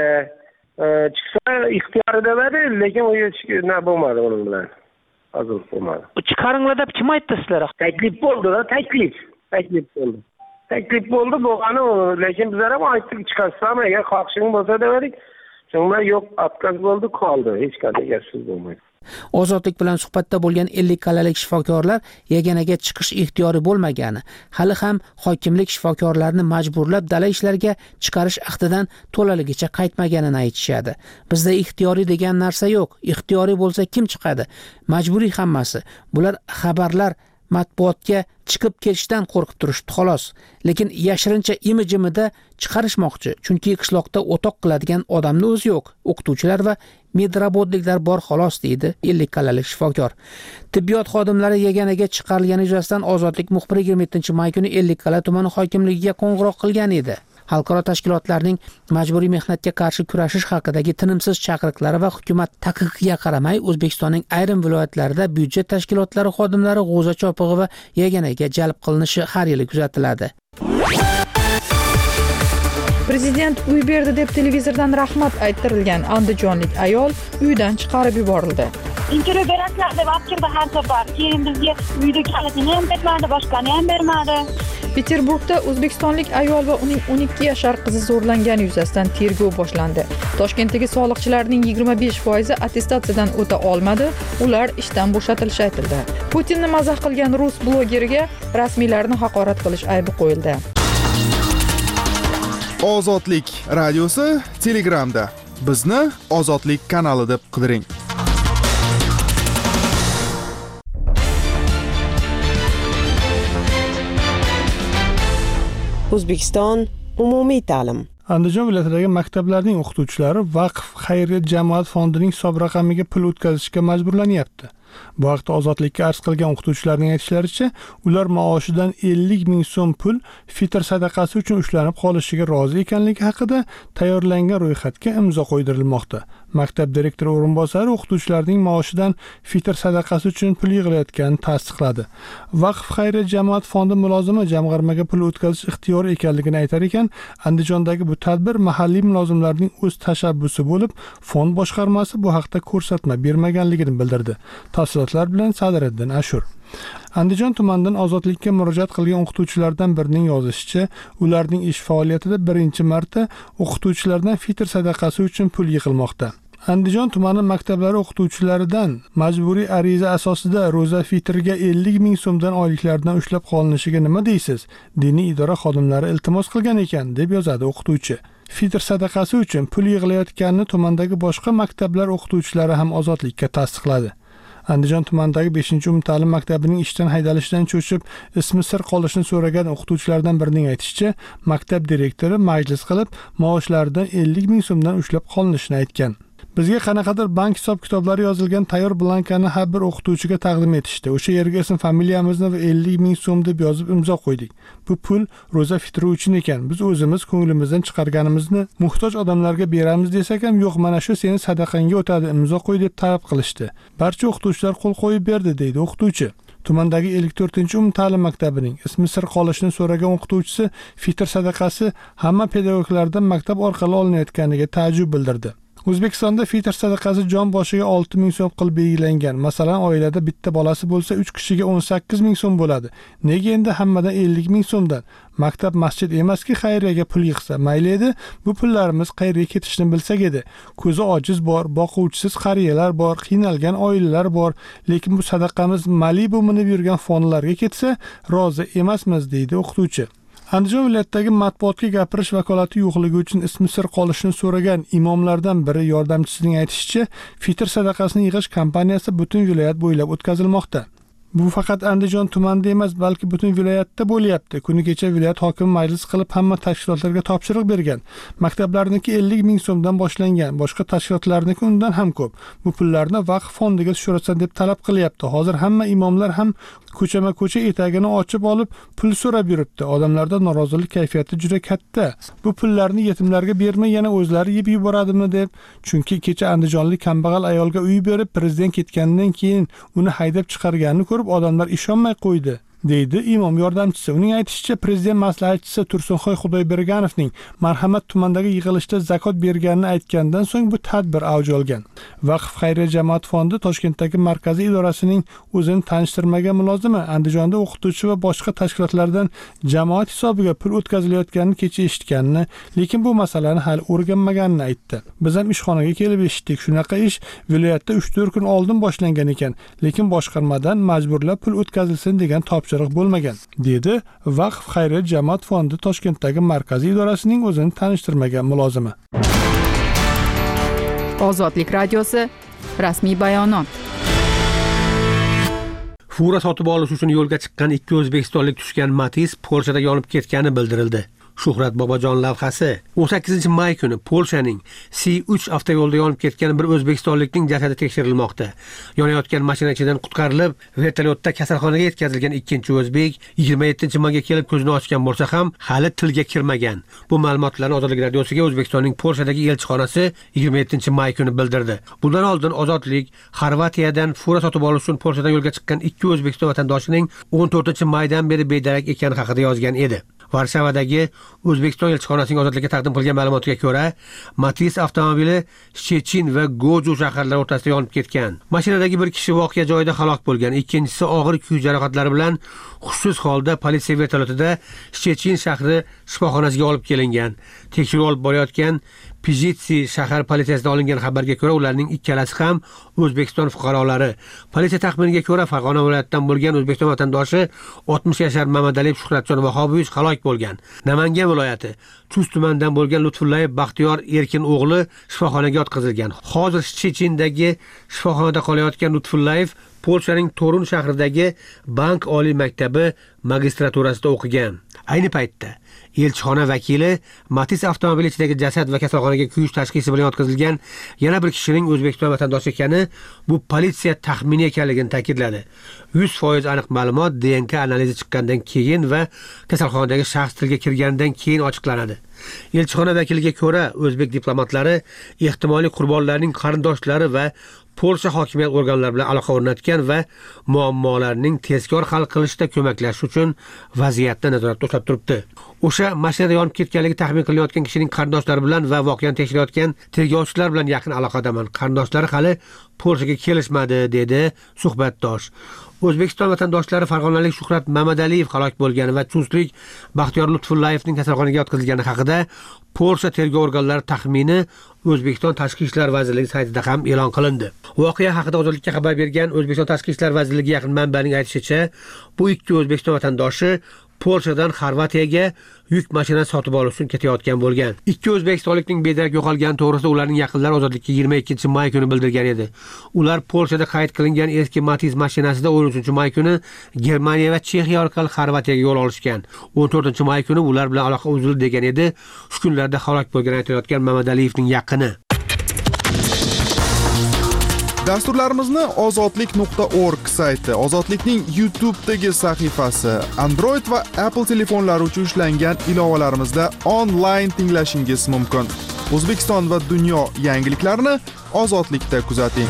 chiqsa ixtiyorida edi, lekin u nima bo'lmadi uning bilan. Hozir bo'lmadi. Chiqaringlar deb kim aytdi sizlar? Taklif bo'ldi-da, taklif. Taklif bo'ldi. Taklif bo'ldi, bo'lgani, lekin bizlar ham aytdik chiqarsam, agar xohishing bo'lsa dedik. Shunga yo'q, отказ bo'ldi, qoldi. Hech qanday gapsiz bo'lmaydi. Ozodlik bilan suhbatda bo'lgan Ellikqal'alik shifokorlar yaganaga chiqish ixtiyori bo'lmagani, hali ham hokimlik shifokorlarni majburlab dala ishlarga chiqarish ahdidan to'laligicha qaytmaganini aytishadi. Bizda ixtiyoriy degan narsa yo'q. Ixtiyoriy bo'lsa kim chiqadi? Majburiy hammasi. Bular xabarlar matbuotga chiqib ketishdan qo'rqib turishdi xolos. Lekin yashirincha imi-jimida chiqarishmoqchi, chunki qishloqda o'toq qiladigan odamni o'zi yo'q. O'qituvchilar va medrabotliklar bor xolos, deydi ellik qallalik shifokor. Tibbiyot xodimlari yaganaga chiqarilgani yuzasidan Ozodlik muxbiri yigirma yettinchi may kuni ellik qalla tumani hokimligiga qo'ng'iroq qilgan edi. Xalqaro tashkilotlarning majburiy mehnatga qarshi kurashish haqidagi tinimsiz chaqiriqlari va hukumat taqiqiga qaramay O'zbekistonning ayrim viloyatlarida byudjet tashkilotlari xodimlari g'o'za chopig'i va yaganaga jalb qilinishi har yili kuzatiladi. Prezident uy berdi deb televizordan rahmat ayttirilgan andijonlik ayol uydan chiqarib yuborildi. Intervyu berasizlar deb olib kirdi har safar. Keyin bizga uyda kalitini ham bermadi, boshqani ham bermadi. Peterburgda o'zbekistonlik ayol va uning o'n ikki yashar qizi zo'rlangani yuzasidan tergov boshlandi. Toshkentdagi soliqchilarning yigirma besh foizi attestatsiyadan o'ta olmadi, ular ishdan bo'shatilishi aytildi. Putinni mazax qilgan rus blogeriga rasmiylarni haqorat qilish aybi qo'yildi. Ozodlik radiosi Telegramda. Bizni Ozodlik kanali deb qidiring. O'zbekiston umumiy ta'lim. Andijon viloyatidagi maktablarning o'qituvchilari Vaqf xayriyat jamoat fondining hisob raqamiga pul o'tkazishga majburlanyapti. Bu haqda Ozodlikka arz qilgan o'qituvchilarning aytishlaricha, ular maoshidan ellik ming so'm pul fitr sadaqasi uchun ushlanib qolishiga rozi ekanligi haqida tayyorlangan ro'yxatga imzo qo'ydirilmoqda. Maktab direktori o'rinbosari o'qituvchilarning maoshidan fitr sadaqasi uchun pul yig'ilayotganini tasdiqladi. Vaqf xayriyat jamoat fondi mulozimi jamg'armaga pul o'tkazish ixtiyori ekanligini aytar ekan, Andijondagi bu tadbir mahalliy mulozimlarning o'z tashabbusi bo'lib, fond boshqarmasi bu haqda ko'rsatma bermaganligini bildirdi. Tafsilotlar bilan Sadiriddin Ashur. Andijon tumanidan Ozodlikka murojaat qilgan o'qituvchilardan birining yozishicha, ularning ish faoliyatida birinchi marta o'qituvchilardan fitr sadaqasi uchun pul yig'ilmoqda. Andijon tumani maktablari o'qituvchilaridan majburiy ariza asosida ro'za fitriga ellik ming so'mdan oyliklaridan ushlab qolinishiga nima deysiz? Diniy idora xodimlari iltimos qilgan ekan, deb yozadi o'qituvchi. Fitr sadaqasi uchun pul yig'ilayotganini tumandagi boshqa maktablar o'qituvchilari ham Ozodlikka tasdiqladi. Andijon tumanidagi beshinchi umumta'lim maktabining ishdan haydalishidan cho'chib, ismi sir qolishini so'ragan o'qituvchilardan birining aytishicha, maktab direktori majlis qilib, maoshlaridan ellik ming so'mdan ushlab qolinishini aytgan. Bizga qanaqadir bank hisob-kitoblari yozilgan tayyor blankani har bir o'qituvchiga taqdim etishdi. O'sha yerga ism familiyamizni va ellik ming so'm deb yozib imzo qo'ydik. Bu pul ro'za fitri uchun ekan. Biz o'zimiz ko'nglimizdan chiqarganimizni muhtoj odamlarga beramiz desak ham, yo'q, mana shu seni sadaqangga o'tadi, imzo qo'y deb talab qilishdi. Barcha o'qituvchilar qo'l qo'yib berdi, deydi o'qituvchi. Tumandagi ellik to'rtinchi umumta'lim maktabining ismi sir qolishini so'ragan o'qituvchisi fitr sadaqasi hamma pedagoglardan maktab orqali olinayotganiga ta'jub bildirdi. O'zbekistonda fitr sadaqasi jon boshiga olti ming so'm qilib belgilangan. Masalan, oilada bitta bolasi bo'lsa uch kishiga o'n sakkiz ming so'm bo'ladi. Nega endi hammadan ellik ming so'mdan? Maktab masjid emaski xayriyaga pul yig'sa mayli edi. Bu pullarimiz qayerga ketishini bilsak edi. Ko'zi ojiz bor, boquvchisiz qariyalar bor, qiynalgan oilalar bor, lekin bu sadaqamiz Malibu minib yurgan fonlarga ketsa, rozi emasmiz, deydi o'qituvchi. Andijon viloyatidagi matbuotga gapirish vakolati yo'qligi uchun ismi sir qolishini so'ragan imomlardan biri yordamchisining aytishicha, fitr sadaqasini yig'ish kampaniyasi butun viloyat bo'ylab o'tkazilmoqda. Bu faqat Andijon tumanida emas, balki butun viloyatda bo'lyapti. Kuni kecha viloyat hokimi majlis qilib hamma tashkilotlarga topshiriq bergan. Maktablarniki ellik ming so'mdan boshlangan, boshqa tashkilotlarniki undan ham ko'p. Bu pullarni vaqf fondiga tushirasan deb talab qilyapti. Hozir hamma imomlar ham ko'chama-ko'cha etagini ochib olib pul so'rab yuribdi. Odamlarda norozilik kayfiyati juda katta. Bu pullarni yetimlarga bermay yana o'zlari yeb yuboradimi deb. Chunki kecha andijonlik kambag'al ayolga uy berib, prezident ketganidan keyin uni haydab chiqarganini ko'rib odamlar ishonmay qo'ydi, deydi imom yordamchisi. Uning aytishicha, prezident maslahatchisi Tursunxoy Xudoyberganovning Marhamat tumandagi yig'ilishda zakot berganini aytgandan so'ng bu tadbir avj olgan. Vaqf xayriyat jamoat fondi Toshkentdagi markaziy idorasining o'zini tanishtirmagan mulozimi Andijonda o'qituvchi va boshqa tashkilotlardan jamoat hisobiga pul o'tkazilayotganini kecha eshitganini, lekin bu masalani hali o'rganmaganini aytdi. Biz ham ishxonaga kelib eshitdik. Shunaqa ish viloyatda uch to'rt kun oldin boshlangan ekan, lekin boshqarmadan majburlab pul o'tkazilsin degan topshiriq bo'lmagan, dedi Vaqf xayriyat jamoat fondi Toshkentdagi markaziy idorasining o'zini tanishtirmagan mulozimi. Ozodlik radiosi rasmiy bayonot. Fura sotib olish uchun yo'lga chiqqan ikki o'zbekistonlik tushgan Matiz Polshada yonib ketgani bildirildi. Shuhrat Bobojon lavhasi. o'n sakkizinchi may kuni Polshaning C uch avtoyo'lida yonib ketgan bir o'zbekistonlikning jasadi tekshirilmoqda. Yonayotgan mashina ichidan qutqarilib, vertolyotda kasalxonaga yetkazilgan ikkinchi o'zbek yigirma yettinchi mayga kelib ko'zini ochgan bo'lsa ham, hali tilga kirmagan. Bu ma'lumotlarni Ozodlik radiosiga O'zbekistonning Polshadagi elchixonasi yigirma yettinchi may kuni bildirdi. Bundan oldin Ozodlik Xorvatiyadan fura sotib olish uchun Polshadan yo'lga chiqqan ikki O'zbekiston vatandoshining o'n to'rtinchi maydan beri bedarak ekani haqida yozgan edi. Varshavadagi O'zbekiston elchixonasining Ozodlikka taqdim qilgan ma'lumotiga ko'ra, Matiz avtomobili Shechin va Goju shaharlari o'rtasida yonib ketgan. Mashinadagi bir kishi voqea joyida halok bo'lgan, ikkinchisi og'ir kuyish jarohatlari bilan hushsiz holda politsiya vertolyotida Shechin shahri shifoxonasiga olib kelingan. Tekshiruv olib borayotgan Pijitsi shahar politsiyasidan olingan xabarga ko'ra, ularning ikkalasi ham O'zbekiston fuqarolari. Politsiya taxminiga ko'ra, Farg'ona viloyatidan bo'lgan O'zbekiston vatandoshi oltmish yashar Mamadaliyev Shuhratjon Vahobovich halok bo'lgan. Namangan viloyati Chust tumanidan bo'lgan Lutfullayev Baxtiyor Erkin o'g'li shifoxonaga yotqizilgan. Hozir Shechindagi shifoxonada qolayotgan Lutfullayev Polshaning Torun shahridagi Bank oliy maktabi magistraturasida o'qigan. Ayni paytda elchixona vakili Matiz avtomobili ichidagi jasad va kasalxonaga kuyish tashxisi bilan yotqizilgan yana bir kishining O'zbekiston vatandoshi ekani, bu politsiya taxmini ekanligini ta'kidladi. yuz foiz aniq ma'lumot D N K analizi chiqqandan keyin va kasalxonadagi shaxs tilga kirganidan keyin ochiqlanadi. Elchixona vakiliga ko'ra, o'zbek diplomatlari ehtimoliy qurbonlarning qarindoshlari va Polsha hokimiyat organlari bilan aloqa o'rnatgan va muammolarning tezkor hal qilishda ko'maklashish uchun vaziyatni nazoratda ushlab turibdi. O'sha mashinada yonib ketganligi taxmin qilinayotgan kishining qarindoshlari bilan va voqeani tekshirayotgan tergovchilar bilan yaqin aloqadaman. Qarindoshlari hali Polshaga kelishmadi, dedi suhbatdosh. O'zbekiston vatandoshlari farg'onalik Shuhrat Mamadaliyev halok bo'lgani va chustlik Baxtiyor Lutfullayevning kasalxonaga yotqizilgani haqida Polsha tergov organlari taxmini O'zbekiston Tashqi ishlar vazirligi saytida ham e'lon qilindi. Voqea haqida Ozodlikka xabar bergan O'zbekiston Tashqi ishlar vazirligi yaqin manbaning aytishicha, bu ikki O'zbekiston vatandoshi Polshadan Xorvatiyaga yuk mashina sotib olish uchun ketayotgan bo'lgan. Ikki o'zbekistonlikning bedarak yo'qolgani to'g'risida ularning yaqinlari Ozodlikka yigirma ikkinchi may kuni bildirgan edi. Ular Polshada qayd qilingan eski Matiz mashinasida o'n uchinchi may kuni Germaniya va Chexiya orqali Xorvatiyaga yo'l olishgan. o'n to'rtinchi may kuni ular bilan aloqa uzildi degan edi. Shu kunlarda halok bo'lgan aytilayotgan Mamadaliyevning yaqini. Dasturlarimizni ozodlik nuqta org sayti, Ozodlikning YouTube'dagi sahifasi, Android va Apple telefonlari uchun ishlangan ilovalarimizda onlayn tinglashingiz mumkin. O'zbekiston va dunyo yangiliklarini Ozodlikda kuzating.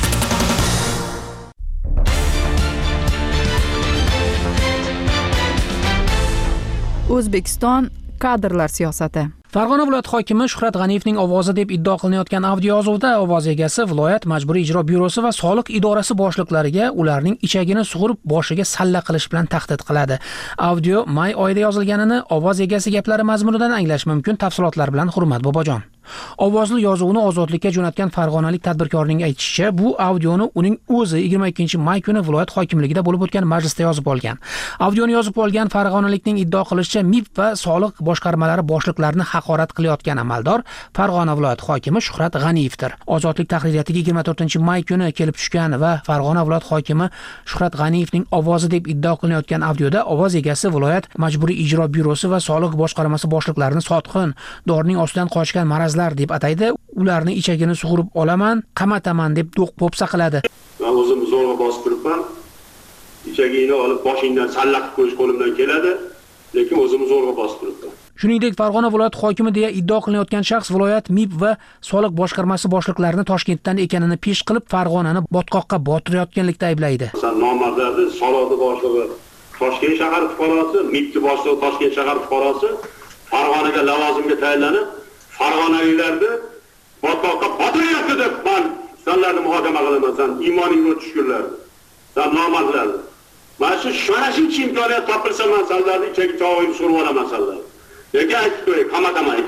O'zbekiston kadrlar siyosati. Farg'ona viloyat hokimi Shuhrat G'aniyevning ovozi deb iddio qilinayotgan audio yozuvda ovoz egasi viloyat majburiy ijro byurosi va soliq idorasi boshliqlariga ularning ichagini sug'urib boshiga salla qilish bilan tahdid qiladi. Audio may oyida yozilganini ovoz egasi gaplari mazmunidan anglash mumkin. Tafsilotlar bilan Hurmat Bobojon. Ovozli yozuvni Ozodlikka jo'natgan farg'onalik tadbirkorning aytishicha, bu audioni uning o'zi yigirma ikkinchi may kuni viloyat hokimligida bo'lib o'tgan majlisda yozib olgan. Audioni yozib olgan farg'onalikning iddio qilishicha, M I B va soliq boshqarmalari boshliqlarini haqorat qilayotgan amaldor Farg'ona viloyat hokimi Shuhrat G'aniyevdir. Ozodlik tahririyatiga yigirma to'rtinchi may kuni kelib tushgan va Farg'ona viloyat hokimi Shuhrat G'aniyevning ovozi deb iddio qilinayotgan audioda ovoz egasi viloyat majburiy ijro byurosi va soliq boshqarmasi boshliqlarini sotqin, dorining ostidan qochgan maraz deb ataydi. Ularni ichagini sug'urib olaman, qamataman deb do'q-po'psa qiladi. Men o'zim zo'rg'a bosib turibman. Ichagingni olib boshingdan sallaq qo'yish qo'limdan keladi, lekin o'zim zo'rg'a bosib turibman. Shuningdek, Farg'ona viloyat hokimi deya iddio qilinayotgan shaxs viloyat M I B va soliq boshqarmasi boshliqlarini Toshkentdan ekanini pesh qilib, Farg'onani botqoqqa botirayotganlikda ayblaydi. Nomardlarni soliqni boshlig'i Toshkent shahar fuqarosi, M I B boshlig'i Toshkent shahar fuqarosi Farg'onaga lavozimga tayinlanib, Farg'onaliklarni botqoqqa botiryapti deb men sizlarni muhokama qilaman. Sen iymoningni tushkunlar. Sen nomardlar. Mana shu shuncha imkoniyat topilsa, men sizlarni ichagi chog'ingni surib olaman sizlar. Lekin aytib qo'ying, qamataman kerak.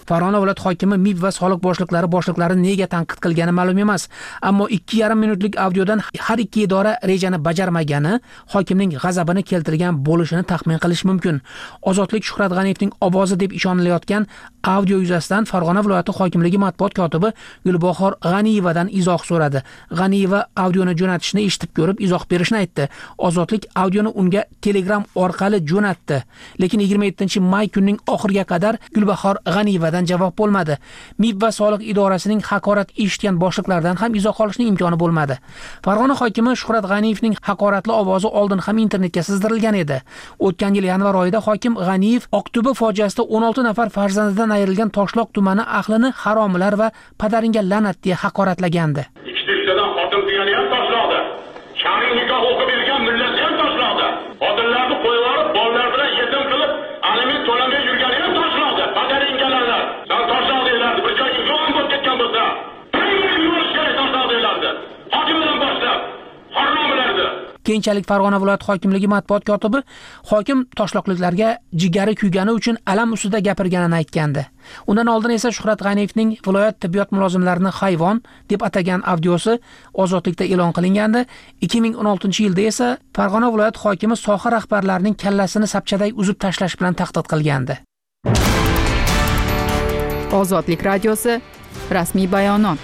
Farg'ona viloyat hokimi M I B va soliq boshliqlari boshliqlari nega tanqid qilgani ma'lum emas, ammo ikki yarim minutlik audiodan har ikki idora rejani bajarmagani hokimning g'azabini keltirgan bo'lishini taxmin qilish mumkin. Ozodlik Shuhrat G'aniyevning ovozi deb ishonilayotgan audio yuzasidan Farg'ona viloyati hokimligi matbuot kotibi Gulbahor G'aniyevadan izoh so'radi. G'aniyeva audioni jo'natishni eshitib ko'rib izoh berishni aytdi. Ozodlik audioni unga Telegram orqali jo'natdi, lekin yigirma yettinchi may kunining oxiriga qadar Gulbahor G'aniyevadan javob bo'lmadi. M I B va soliq idorasining haqorat eshitgan boshliqlardan ham izoh olishning imkoni bo'lmadi. Farg'ona hokimi Shuhrat G'aniyevning haqoratli ovozi oldin ham internetga sizdirilgan edi. O'tgan yil yanvar oyida hokim G'aniyev Oktoba fojiasida o'n olti nafar farzandidan ayrilgan Toshloq tumani ahlini haromilar va padaringga la'nat deya haqoratlagandi. Ikkitadan xotin degani ham Toshloqda. Shar'iy nikoh o'qib bergan millati ham Toshloqda. Xotinlarni qo'yib olib, bolalar bilan yetim qilib, aliment to'lamay yurgani ham Toshloqda. Padaringgalar. San Toshloqdagilarni bir joyga yo'q bo'lib ketgan bo'lsa, qayerga yurish kerak Toshloqdagilarni? Hokimdan boshlab haromilarni. Keyinchalik Farg'ona viloyat hokimligi matbuot kotibi hokim toshloqliklarga jigari kuygani uchun alam ustida gapirganini aytgandi. Undan oldin esa Shuhrat G'aniyevning viloyat tibbiyot mulozimlarini hayvon deb atagan audiosi ozodlikda e'lon qilingandi. ikki ming o'n oltinchi yilda esa Farg'ona viloyat hokimi soha rahbarlarining kallasini sapchaday uzib tashlash bilan tahdid qilgandi. Ozodlik radiosi rasmiy bayonot.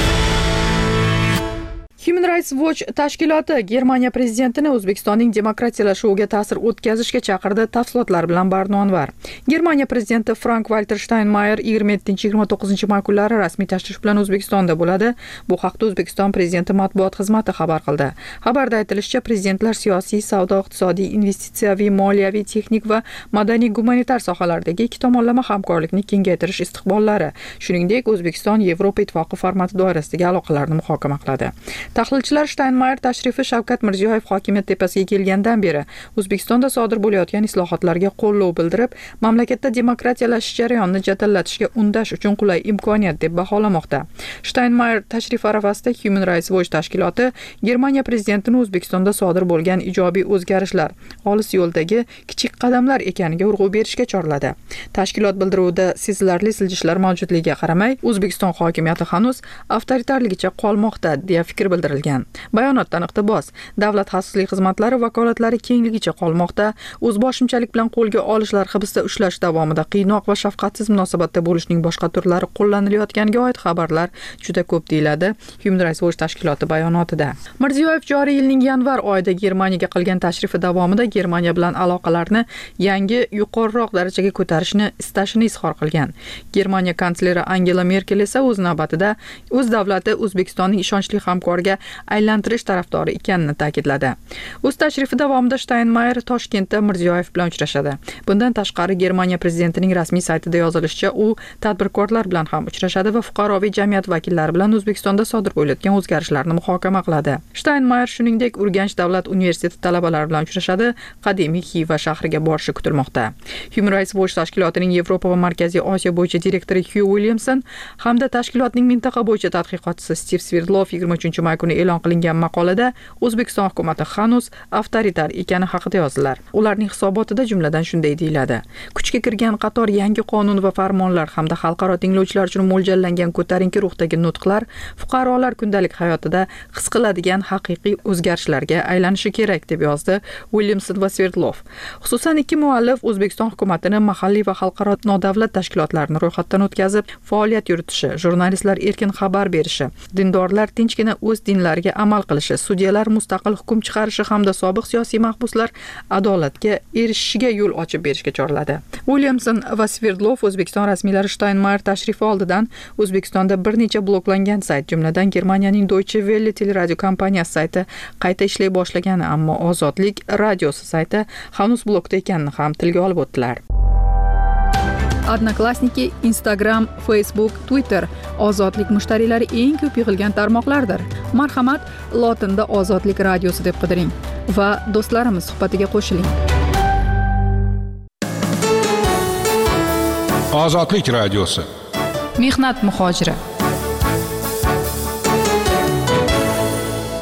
Human Rights Watch tashkiloti Germaniya prezidentini O'zbekistonning demokratiyalashuviga ta'sir o'tkazishga chaqirdi. Tafsilotlar bilan Barnonvar. Germaniya prezidenti Frank-Walter Steinmeier yigirma yettinchi yigirma to'qqizinchi may kunlari rasmiy tashrif bilan O'zbekistonda bo'ladi. Bu haqda O'zbekiston prezidenti matbuot xizmati xabar qildi. Xabarda aytilishicha, prezidentlar siyosiy, savdo, iqtisodiy, investitsiyaviy, moliyaviy, texnik va madaniy-gumanitar sohalardagi ikki tomonlama hamkorlikni kengaytirish istiqbollari, shuningdek O'zbekiston Yevropa ittifoqi formati doirasidagi aloqalarni muhokama qiladi. Tahlilchilar Steinmeier tashrifi Shavkat Mirziyoyev hokimiyat tepasiga kelgandan beri O'zbekistonda sodir bo'layotgan islohotlarga qo'llov bildirib, mamlakatda demokratiyalashish jarayonini jadallatishga undash uchun qulay imkoniyat deb baholamoqda. Steinmeier tashrif arafasida Human Rights Watch tashkiloti Germaniya prezidentini O'zbekistonda sodir bo'lgan ijobiy o'zgarishlar olis yo'ldagi kichik qadamlar ekaniga urg'u berishga chorladi. Tashkilot bildiruvida sezilarli siljishlar mavjudligiga qaramay, O'zbekiston hokimiyati hanuz avtoritarligicha qolmoqda deya fikr bildirilgan. Bayonotdan iqtibos, davlat xavfsizlik xizmatlari vakolatlari kengligicha qolmoqda, o'zboshimchalik bilan qo'lga olishlar, hibsda ushlash davomida qiynoq va shafqatsiz munosabatda bo'lishning boshqa turlari qo'llanilayotganiga oid xabarlar juda ko'p deyiladi Human Rights Watch tashkiloti bayonotida. Mirziyoyev joriy yilning yanvar oyida Germaniyaga qilgan tashrifi davomida Germaniya bilan aloqalarni yangi yuqoriroq darajaga ko'tarishni istashini izhor qilgan. Germaniya kansleri Angela Merkel esa o'z navbatida o'z davlati O'zbekistonning ishonchli hamkorga aylantirish tarafdori ekanini ta'kidladi. O'z tashrifi davomida Steinmeier Toshkentda Mirziyoyev bilan uchrashadi. Bundan tashqari Germaniya prezidentining rasmiy saytida yozilishicha, u tadbirkorlar bilan ham uchrashadi va fuqaroviy jamiyat vakillari bilan O'zbekistonda sodir bo'layotgan o'zgarishlarni muhokama qiladi. Steinmeier shuningdek Urganch davlat universiteti talabalari bilan uchrashadi, qadimiy Xiva shahriga borishi kutilmoqda. Human Rights Watch tashkilotining Yevropa va Markaziy Osiyo bo'yicha direktori Hugh Williamson hamda tashkilotning mintaqa bo'yicha tadqiqotchisi Steve Sverdlov yigirma uchinchi may kuni e'lon qilingan maqolada O'zbekiston hukumati hanuz avtoritar ekani haqida yozdilar. Ularning hisobotida jumladan shunday deyiladi: kuchga kirgan qator yangi qonun va farmonlar hamda xalqaro tinglovchilar uchun mo'ljallangan ko'tarinki ruhdagi nutqlar fuqarolar kundalik hayotida his qiladigan haqiqiy o'zgarishlarga aylanishi kerak deb yozdi Williamson va Sverdlov. Xususan ikki muallif O'zbekiston hukumatini mahalliy va xalqaro nodavlat tashkilotlarini ro'yxatdan o'tkazib, faoliyat yuritishi, jurnalistlar erkin xabar berishi, dindorlar tinchgina o'z dinlariga amal qilishi, sudyalar mustaqil hukm chiqarishi hamda sobiq siyosiy mahbuslar adolatga erishishiga yo'l ochib berishga chorladi. Williamson va Sverdlov O'zbekiston rasmiylari Steinmeier tashrifi oldidan O'zbekistonda bir necha bloklangan sayt, jumladan Germaniyaning Deutsche Welle teleradio kompaniyasi sayti qayta ishlay boshlagani, ammo Ozodlik radiosi sayti hanuz blokda ekanini ham tilga olib o'tdilar. Odnoklassniki, Instagram, Facebook, Twitter Ozodlik mushtariylari eng ko'p yig'ilgan tarmoqlardir. Marhamat, lotinda Ozodlik radiosi deb qidiring va do'stlarimiz suhbatiga qo'shiling. Ozodlik radiosi. Mehnat muhojiri.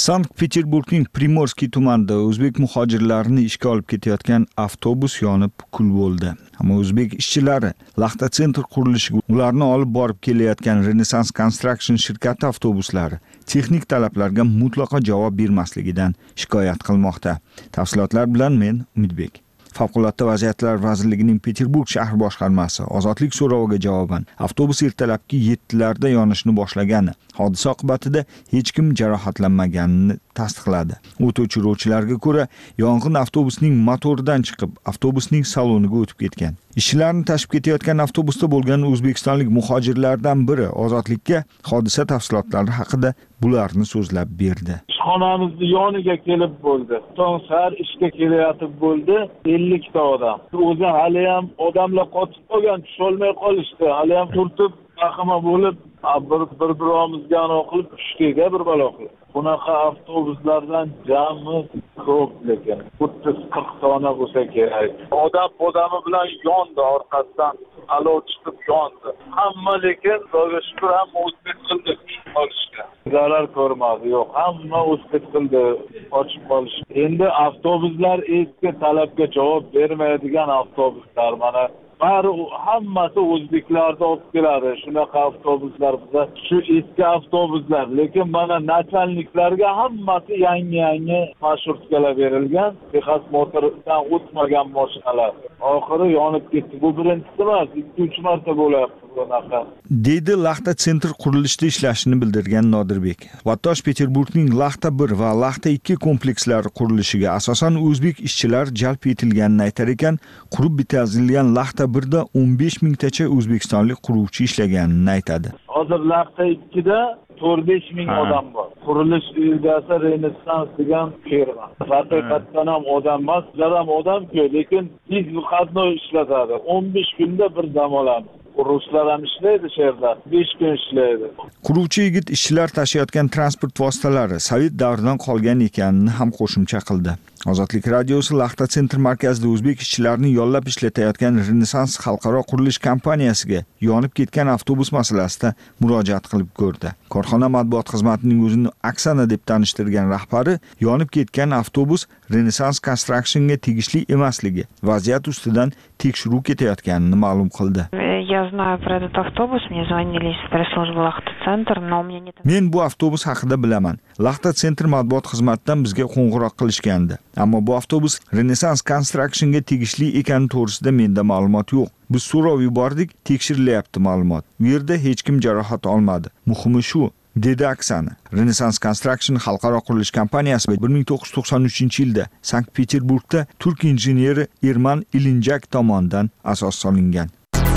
Sankt-Peterburgning Primorskiy tumanida o'zbek muhojirlarini ishga olib ketayotgan avtobus yonib kul bo'ldi. Ammo o'zbek ishchilari Laxta Center qurilishiga ularni olib borib kelayotgan Renaissance Construction shirkati avtobuslari texnik talablarga mutlaqo javob bermasligidan shikoyat qilmoqda. Tafsilotlar bilan men Umidbek. Favqulodda vaziyatlar vazirligining Peterburg shahar boshqarmasi ozodlik so'roviga javoban avtobus ertalabki yettilarda yonishni boshlagani, hodisa oqibatida hech kim jarohatlanmaganini tasdiqladi. O't o'chiruvchilarga ko'ra, yong'in avtobusning motoridan chiqib, avtobusning saloniga o'tib ketgan. Ishchilarni tashib ketayotgan avtobusda bo'lgan o'zbekistonlik muhojirlardan biri ozodlikka hodisa tafsilotlari haqida bularni so'zlab berdi. Ishxonamizni yoniga kelib bo'ldi. Tong sahar ishga kelayotib bo'ldi ellik ta odam. O'zi hali ham odamlar qotib qolgan, tusholmay qolishdi. Hali ham turtib, vahima bo'lib, bir bir biromizga anoq qilib tushdik-da bir balo qilib. Bunaqa avtobuslardan jami ko'p lekin o'ttiz qirq dona bo'lsa kerak. Odam odami bilan yondi orqasidan alov chiqib yondi. Hamma lekin Xudoga shukr ham o'zbek qildi qolishga. Zarar ko'rmadi, yo'q. Hamma o'zbek qildi ochib qolishga. Endi avtobuslar eski talabga javob bermaydigan avtobuslar mana bari hammasi o'zbeklarda olib keladi. Shunaqa avtobuslar biza shu eski avtobuslar, lekin mana nachalniklarga hammasi yangi-yangi marshrutklar berilgan. Texas motordan o'tmagan mashinalar. Oxiri yonib ketdi. Bu birinchisi emas, ikki uch marta bo'lyapti bunaqa. Deydi Laxta Center qurilishda ishlashini bildirgan Nodirbek. Vattosh Peterburgning Laxta bir va Laxta ikki komplekslari qurilishiga asosan o'zbek ishchilar jalb etilganini aytar ekan, qurib bitkazilgan Laxta birda o'n besh mingtacha o'zbekistonlik quruvchi ishlaganini aytadi. Hozir Laxta ikkida to'rt besh ming odam bor. Qurilish egasi Renaissance degan firma. Haqiqatdan ham odam emas, jaram odam-ku, lekin biz bu qatnoy ishlatadi. o'n besh kunda bir dam olamiz. Ruslar ham ishlaydi she'rlar, besh kun ishlaydi. Quruvchi yigit ishchilar tashiyotgan transport vositalari Sovet davridan qolgan ekanini ham qo'shimcha qildi. Ozodlik radiosi Laxta Center markazida o'zbek ishchilarini yollab ishlatayotgan Renaissance xalqaro qurilish kompaniyasiga yonib ketgan avtobus masalasida murojaat qilib ko'rdi. Korxona matbuot xizmatining o'zini Aksana deb tanishtirgan rahbari yonib ketgan avtobus Renaissance Construction'ga tegishli emasligi, vaziyat ustidan tekshiruv ketayotganini ma'lum qildi. Я знаю про этот автобус, мне звонили из пресс-службы Лахта Центр, но у меня нет... Men bu avtobus haqida bilaman. Laxta Center matbuot xizmatidan bizga qo'ng'iroq qilishgandi. Ammo bu avtobus Renaissance Construction'ga tegishli ekani to'g'risida menda ma'lumot yo'q. Biz so'rov yubordik, tekshirilyapti ma'lumot. Bu yerda hech kim jarohat olmadi. Muhimi shu, dedi Aksana. Renaissance Construction xalqaro qurilish kompaniyasi bir ming to'qqiz yuz to'qson uchinchi yilda Sankt-Peterburgda turk injeneri Erman Ilinjak tomonidan asos solingan.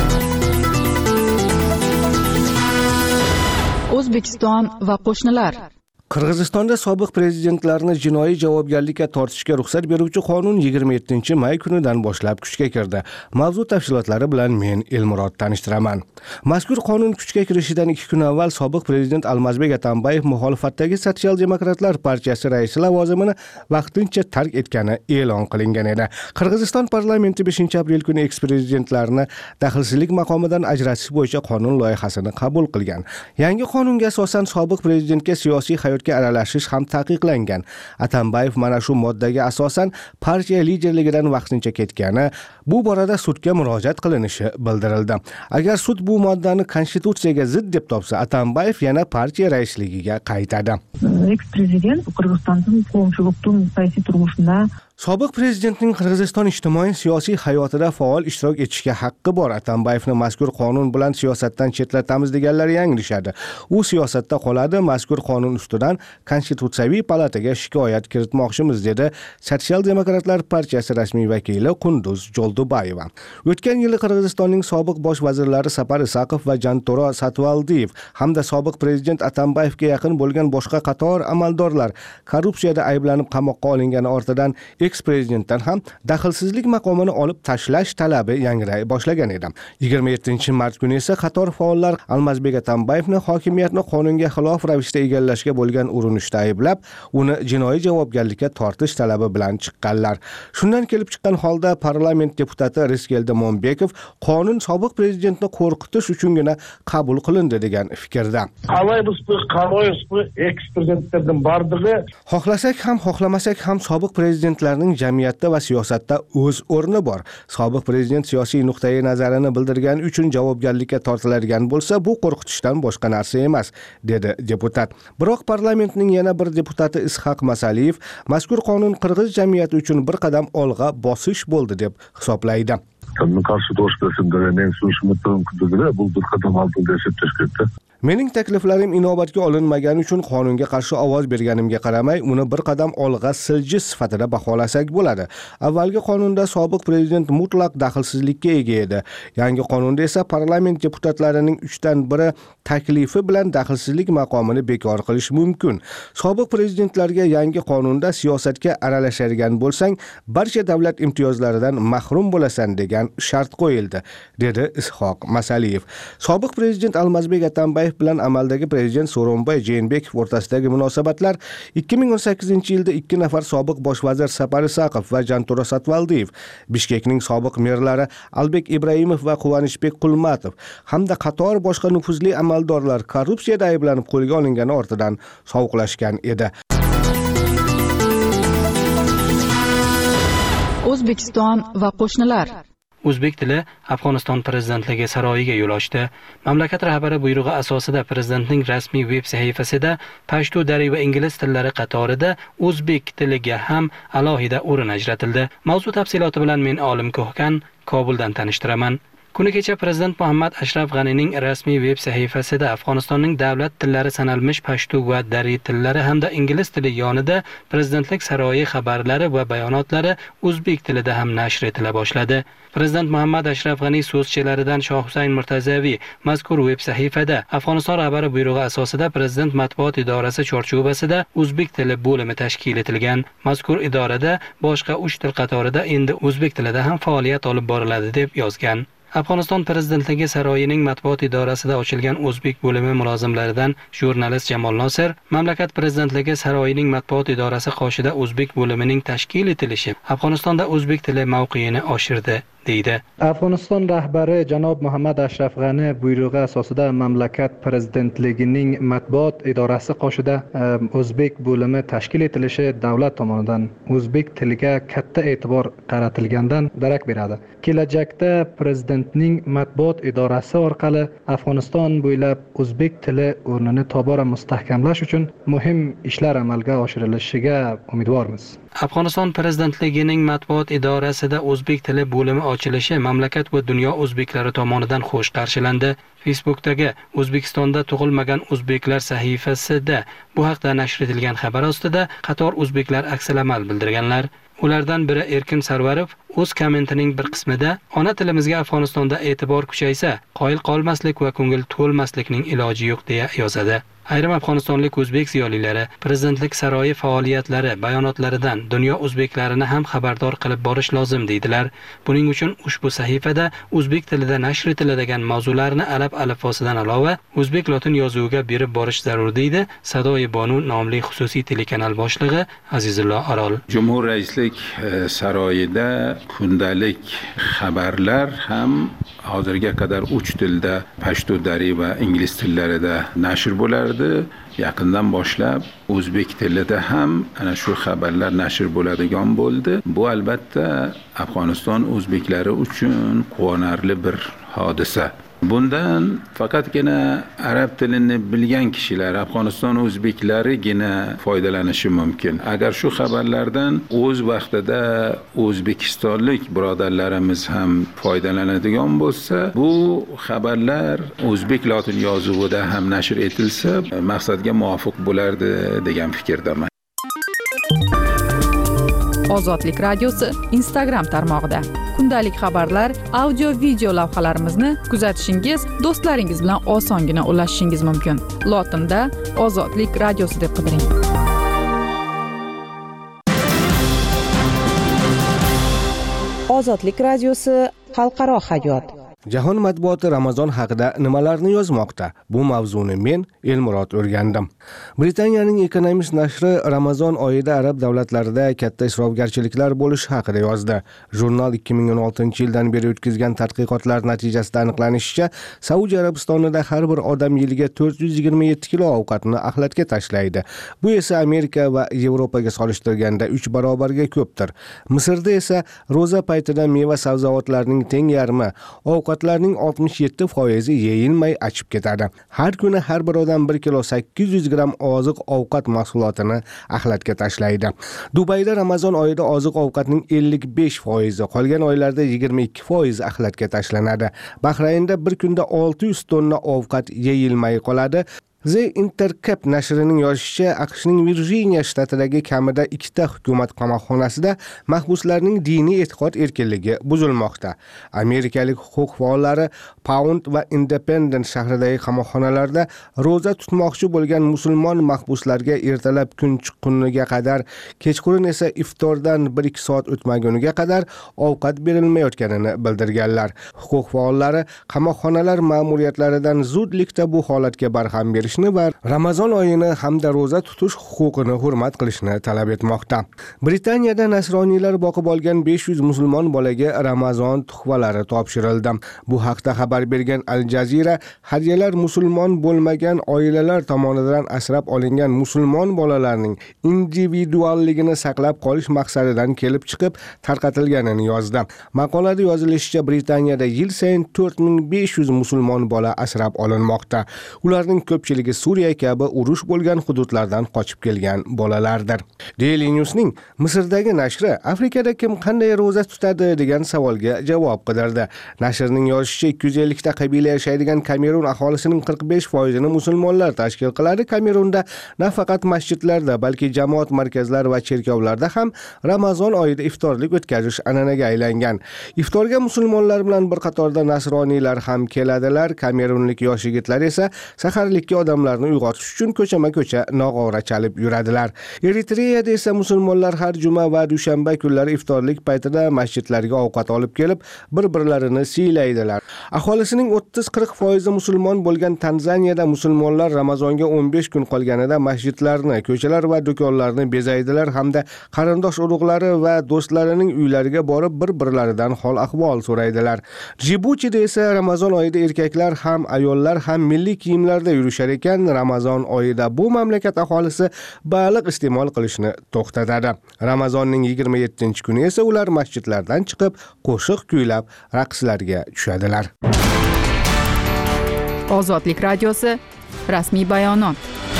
O'zbekiston va qo'shnilar. Qirg'izistonda sobiq prezidentlarni jinoiy javobgarlikka tortishga ruxsat beruvchi qonun yigirma yettinchi may kunidan boshlab kuchga kirdi. Mavzu tafsilotlari bilan men Elmurod tanishtiraman. Mazkur qonun kuchga kirishidan ikki kun avval sobiq prezident Almazbek Atambayev muxolifatdagi Sotsial demokratlar partiyasi raisi lavozimini vaqtincha tark etgani e'lon qilingan edi. Qirg'iziston parlamenti beshinchi aprel kuni eks-prezidentlarni daxlsizlik maqomidan ajratish bo'yicha qonun loyihasini qabul qilgan. Yangi qonunga asosan sobiq prezidentga siyosiy hayot aralashish ham taqiqlangan. Atambayev mana shu moddaga asosan partiya liderligidan vaqtincha ketgani, bu borada sudga murojaat qilinishi bildirildi. Agar sud bu moddani konstitutsiyaga zid deb topsa, Atambayev yana partiya raisligiga qaytadi. Eks-prezident Qirg'izistonning qo'mchilikning siyosiy turmushida Sobiq prezidentning Qirg'iziston ijtimoiy siyosiy hayotida faol ishtirok etishga haqqi bor. Atambayevni mazkur qonun bilan siyosatdan chetlatamiz deganlar yanglishadi. U siyosatda qoladi, mazkur qonun ustidan Konstitutsiyaviy palataga shikoyat kiritmoqchimiz, dedi Sotsial demokratlar partiyasi rasmiy vakili Qunduz Joldubayeva. O'tgan yili Qirg'izistonning sobiq bosh vazirlari Sapar Isaqov va Jantoro Satvaldiyev hamda sobiq prezident Atambayevga yaqin bo'lgan boshqa qator amaldorlar korrupsiyada ayblanib qamoqqa olingani ortidan eks-prezidentdan ham daxlsizlik maqomini olib tashlash talabi yangray boshlagan edi. yigirma yettinchi mart kuni esa qator faollar Almazbek Atambayevni hokimiyatni qonunga xilof ravishda egallashga bo'lgan urinishda ayblab, uni jinoiy javobgarlikka tortish talabi bilan chiqqanlar. Shundan kelib chiqqan holda parlament deputati Riskelda Monbekov qonun sobiq prezidentni qo'rqitish uchungina qabul qilindi degan fikrda. Qalaymiz bu, qalaymiz bu eks-prezidentlardan bardigi. Xohlasak ham, xohlamasak ham sobiq prezidentlarning jamiyatda va siyosatda o'z o'rni bor. Sobiq prezident siyosiy nuqtai nazarini bildirgani uchun javobgarlikka tortiladigan bo'lsa, bu qo'rqitishdan boshqa narsa emas, dedi deputat. Biroq parlamentning yana bir deputati Ishoq Masaliyev mazkur qonun qirg'iz jamiyati uchun bir qadam olg'a bosish bo'ldi deb hisoblaydi. Bunga qarshi to'sh kesimlarning suhbatida bu bir qadam oldinga chiqdi. Mening takliflarim inobatga olinmagani uchun qonunga qarshi ovoz berganimga qaramay, uni bir qadam olg'a silji sifatida baholasak bo'ladi. Avvalgi qonunda sobiq prezident mutlaq daxlsizlikka ega edi. Yangi qonunda esa parlament deputatlarining uchdan biri taklifi bilan daxlsizlik maqomini bekor qilish mumkin. Sobiq prezidentlarga yangi qonunda siyosatga aralashadigan bo'lsang, barcha davlat imtiyozlaridan mahrum bo'lasan degan shart qo'yildi, dedi Ishoq Masaliyev. Sobiq prezident Almazbek Atambayev bilan amaldagi prezident So'ronbay Jeenbekov o'rtasidagi munosabatlar ikki ming o'n sakkizinchi yilda ikki nafar sobiq bosh vazir Sapar Isaqov va Jantura Satvaldiyev, Bishkekning sobiq merlari Albek Ibrahimov va Quvonishbek Qulmatov hamda qator boshqa nufuzli amaldorlar korrupsiyada ayblanib qo'lga olingani ortidan sovuqlashgan edi. O'zbekiston va qo'shnilar. O'zbek tili Afg'oniston prezidentligi saroyiga yo'l ochdi. Mamlakat rahbari buyrug'i asosida prezidentning rasmiy veb sahifasida pashto, dari va ingliz tillari qatorida o'zbek tiliga ham alohida o'rin ajratildi. Mavzu tafsiloti bilan men Olim Ko'hkan Kobuldan tanishtiraman. Kuni kecha prezident Muhammad Ashraf G'anining rasmiy veb sahifasida Afg'onistonning davlat tillari sanalmish pashto va dari tillari hamda ingliz tili yonida prezidentlik saroyi xabarlari va bayonotlari o'zbek tilida ham nashr etila boshladi. Prezident Muhammad Ashraf G'ani so'zchilaridan Shoh Husayn Murtazaviy mazkur veb sahifada Afg'oniston rahbari buyrug'i asosida prezident matbuot idorasi chorchuvasida o'zbek tili bo'limi tashkil etilgan. Mazkur idorada boshqa uch til qatorida endi o'zbek tilida ham faoliyat olib boriladi deb yozgan. Afg'oniston prezidentligi saroyining matbuot idorasida ochilgan o'zbek bo'limi mulozimlaridan jurnalist Jamol Nosir, mamlakat prezidentligi saroyining matbuot idorasi qoshida o'zbek bo'limining tashkil etilishi Afg'onistonda o'zbek tili mavqeini oshirdi, deydi. Afg'oniston rahbari janob Muhammad Ashraf G'ani buyrug'i asosida mamlakat prezidentligining matbuot idorasi qoshida o'zbek bo'limi tashkil etilishi davlat tomonidan o'zbek tiliga katta e'tibor qaratilgandan darak beradi. Kelajakda prezidentning matbuot idorasi orqali Afg'oniston bo'ylab o'zbek tili o'rnini tobora mustahkamlash uchun muhim ishlar amalga oshirilishiga umidvormiz. Afg'oniston prezidentligining matbuot idorasida o'zbek tili bo'limi ochilishi mamlakat va dunyo o'zbeklari tomonidan xush qarshilandi. Facebookdagi O'zbekistonda tug'ilmagan o'zbeklar sahifasida bu haqda nashr etilgan xabar ostida qator o'zbeklar aksalamal bildirganlar. Ulardan biri Erkin Sarvarov o'z kommentining bir qismida ona tilimizga Afg'onistonda e'tibor kuchaysa, qoyil qolmaslik va ko'ngil to'lmaslikning iloji yo'q deya yozadi. Ayrim afg'onistonlik o'zbek ziyolilari prezidentlik saroyi faoliyatlari bayonotlaridan dunyo o'zbeklarini ham xabardor qilib borish lozim deydilar. Buning uchun ushbu sahifada o'zbek tilida nashr etiladigan mavzularni arab alifbosidan ilova o'zbek lotin yozuviga berib borish zarur, deydi Sadoyi Bonu nomli xususiy telekanal boshlig'i Azizullo Arol. Jumhur raislik saroyida kundalik xabarlar ham hozirga qadar uch tilda pashto, dari va ingliz tillarida nashr bo'lardi. Yaqindan boshlab o'zbek tilida ham ana shu xabarlar nashr bo'ladigan bo'ldi. Bu albatta Afg'oniston o'zbeklari uchun quvonarli bir hodisa. Bundan faqatgina arab tilini bilgan kishilar, Afg'oniston o'zbeklarigina foydalanishi mumkin. Agar shu xabarlardan o'z vaqtida o'zbekistonlik birodarlarimiz ham foydalanadigan bo'lsa, bu xabarlar o'zbek lotin yozuvida ham nashr etilsa, maqsadga muvofiq bo'lardi degan fikrdaman. Ozodlik radiosi Instagram tarmog'ida kundalik xabarlar, audio, video lavhalarimizni kuzatishingiz, do'stlaringiz bilan osongina ulashishingiz mumkin. Lotinda Ozodlik radiosi deb qidiring. Ozodlik radiosi xalqaro hayot. Jahon matbuoti Ramazon haqida nimalarni yozmoqda? Bu mavzuni men Elmurod o'rgandim. Britaniyaning Economist nashri Ramazon oyida arab davlatlarida katta isrofgarchiliklar bo'lishi haqida yozdi. Jurnal ikki ming o'n oltinchi yildan beri o'tkazgan tadqiqotlar natijasida aniqlanishicha, Saudiya Arabistonida har bir odam yiliga to'rt yuz yigirma yetti kilo ovqatni axlatga tashlaydi. Bu esa Amerika va Yevropaga solishtirganda uch barobarga ko'pdir. Misrda esa ro'za paytida meva sabzavotlarning teng yarmi, ovqatlarning oltmish yetti foizi yeyilmay achib ketadi. Har kuni har bir odam bir kilo sakkiz yuz gramm oziq ovqat mahsulotini axlatga tashlaydi. Dubayda Ramazon oyida oziq ovqatning ellik besh foizi, qolgan oylarda yigirma ikki foiz axlatga tashlanadi. Bahraynda bir kunda olti yuz tonna ovqat yeyilmay qoladi. The Intercept nashrining yozishicha, AQShning Virjiniya shtatidagi kamida ikkita hukumat qamoqxonasida mahbuslarning diniy e'tiqod erkinligi buzilmoqda. Amerikalik huquq faollari Pound va Independent shahridagi qamoqxonalarda ro'za tutmoqchi bo'lgan musulmon mahbuslarga ertalab kun chiqquniga qadar, kechqurun esa iftordan bir ikki soat o'tmaguniga qadar ovqat berilmayotganini bildirganlar. Huquq faollari qamoqxonalar ma'muriyatlaridan zudlikda bu holatga barham berish va Ramazon oyini hamda ro'za tutish huquqini hurmat qilishni talab etmoqda. Britaniyada nasroniylar boqib olgan besh yuz musulmon bolaga Ramazon tuhvalari topshirildi. Bu haqda xabar bergan Al Jazeera, hadyalar musulmon bo'lmagan oilalar tomonidan asrab olingan musulmon bolalarning individualligini saqlab qolish maqsadidan kelib chiqib tarqatilganini yozdi. Maqolada yozilishicha, Britaniyada yil sayin to'rt ming besh yuz musulmon bola asrab olinmoqda. Ularning ko'pchiligi Suriya kabi urush bo'lgan hududlardan qochib kelgan bolalardir. Daily News'ning Misrdagi nashri Afrikada kim qanday ro'za tutadi degan savolga javob qidirdi. Nashrning yozishicha, ikki yuz ellik ta qabila yashaydigan Kamerun aholisining qirq besh foizini musulmonlar tashkil qiladi. Kamerunda nafaqat masjidlarda, balki jamoat markazlari va cherkovlarda ham Ramazon oyida iftorlik o'tkazish an'anaga aylangan. Iftorga musulmonlar bilan bir qatorda nasroniylar ham keladilar. Kamerunlik yosh yigitlar esa saharlikka odamlarni uyg'otish uchun ko'chama-ko'cha nog'ora chalib yuradilar. Eritreyada esa musulmonlar har juma va dushanba kunlari iftorlik paytida masjidlarga ovqat olib kelib, bir-birlarini siylaydilar. Aholisining o'ttiz qirq foizi musulmon bo'lgan Tanzaniyada musulmonlar Ramazonga o'n besh kun qolganida masjidlarni, ko'chalar va do'konlarni bezaydilar hamda qarindosh urug'lari va do'stlarining uylariga borib bir-birlaridan hol-ahvol so'raydilar. Djibutida esa Ramazon oyida erkaklar ham, ayollar ham milliy kiyimlarda yurishar ekan. Ramazon oyida bu mamlakat aholisi baliq iste'mol qilishni to'xtatadi. Ramazonning yigirma yettinchi kuni esa ular masjidlardan chiqib, qo'shiq kuylab, raqslarga tushadilar. Ozodlik radiosi rasmiy bayonot.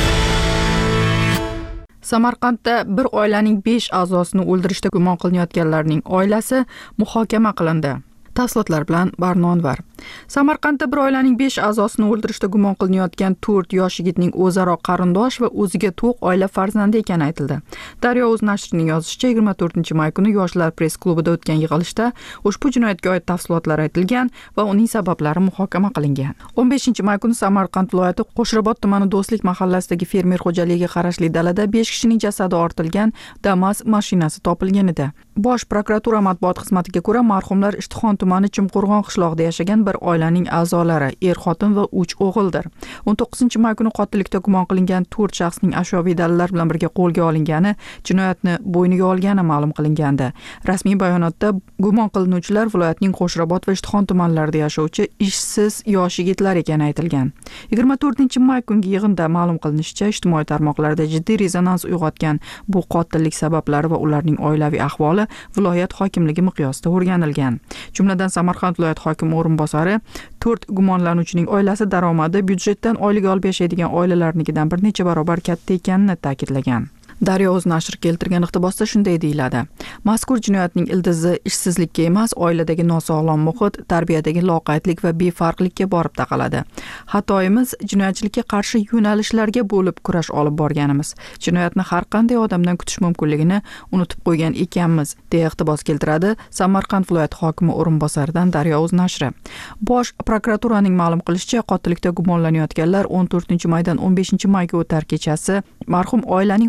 Samarqandda bir oilaning besh a'zosini o'ldirishda gumon qilinayotganlarning oilasi muhokama qilindi. Tafsilotlar bilan Barnonvar. Samarqandda bir oilaning besh a'zosini o'ldirishda gumon qilinayotgan to'rt yosh yigitning o'zaro qarindosh va o'ziga to'q oila farzandi ekani aytildi. Daryo o'z nashrining yozishicha, yigirma to'rtinchi may kuni Yoshlar press klubida o'tgan yig'ilishda ushbu jinoyatga oid tafsilotlar aytilgan va uning sabablari muhokama qilingan. o'n beshinchi may kuni Samarqand viloyati Qo'shrabot tumani Do'stlik mahallasidagi fermer xo'jaligiga qarashli dalada besh kishining jasadi ortilgan Damas mashinasi topilgan edi. Bosh prokuratura matbuot xizmatiga ko'ra, marhumlar Ishtixon tumani Chimqo'rg'on qishlog'ida yashagan bir oilaning a'zolari, er-xotin va uch o'g'ildir. o'n to'qqizinchi may kuni qotillikda gumon qilingan to'rt shaxsning ashyoviy dalillar bilan birga qo'lga olingani, jinoyatni bo'yniga olgani ma'lum qilingandi. Rasmiy bayonotda gumon qilinuvchilar viloyatning Qo'shrabot va Ishtixon tumanlarida yashovchi ishsiz yosh yigitlar ekani aytilgan. yigirma to'rtinchi may kungi yig'inda ma'lum qilinishicha, ijtimoiy tarmoqlarda jiddiy rezonans uyg'otgan bu qotillik sabablari va ularning oilaviy ahvoli viloyat hokimligi miqyosida o'rganilgan. Jumladan Samarqand viloyat hokimi o'rinbosari to'rt gumonlanuvchining oilasi daromadi byudjetdan oylik olib yashaydigan oilalarnikidan bir necha barobar katta ekanini ta'kidlagan. Daryo o'z nashri keltirgan iqtibosda shunday deyiladi. Mazkur jinoyatning ildizi ishsizlikka emas, oiladagi nosog'lom muhit, tarbiyadagi loqaydlik va befarqlikka borib taqaladi. Xatoyimiz jinoyatchilikka qarshi yo'nalishlarga bo'lib kurash olib borganimiz. Jinoyatni har qanday odamdan kutish mumkinligini unutib qo'ygan ekanmiz, deya iqtibos keltiradi Samarqand viloyati hokimi o'rinbosaridan Daryo o'z nashri. Bosh prokuraturaning ma'lum qilishicha, qotillikda gumonlanayotganlar o'n to'rtinchi maydan o'n beshinchi mayga o'tar kechasi marhum oilaning xonadoni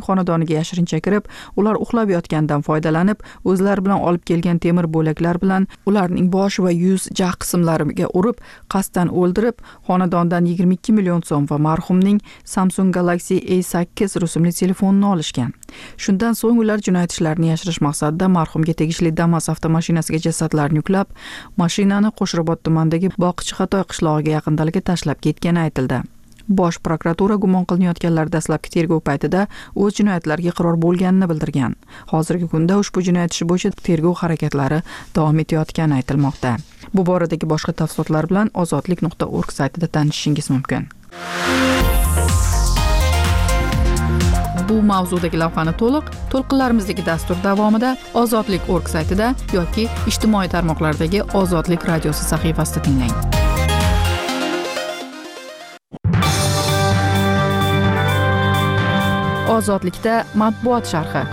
yoniga yashirincha kirib, ular uxlab yotgandan foydalanib, o'zlari bilan olib kelgan temir bo'laklar bilan ularning bosh va yuz jag' qismlariga urib, qasddan o'ldirib, xonadondan yigirma ikki million so'm va marhumning Samsung Galaxy A sakkiz rusumli telefonini olishgan. Shundan so'ng ular jinoyat ishlarini yashirish maqsadida marhumga tegishli Damas avtomashinasiga jasadlarni yuklab, mashinani Qo'shrabot tumanidagi Boqichi Xatoy qishlog'iga yaqindaligida tashlab ketgani aytildi. Bosh prokuratura gumon qilinayotganlar dastlabki tergov paytida o'z jinoyatlarga iqror bo'lganini bildirgan. Hozirgi kunda ushbu jinoyat ishi bo'yicha tergov harakatlari davom etayotgani aytilmoqda. Bu boradagi boshqa tafsilotlar bilan ozodlik nuqta org saytida tanishishingiz mumkin. Bu mavzudagi lavhani to'liq to'lqinlarimizdagi dastur davomida ozodlik nuqta org saytida yoki ijtimoiy tarmoqlardagi Ozodlik radiosi sahifasida tinglang. Ozodlikda matbuot sharhi.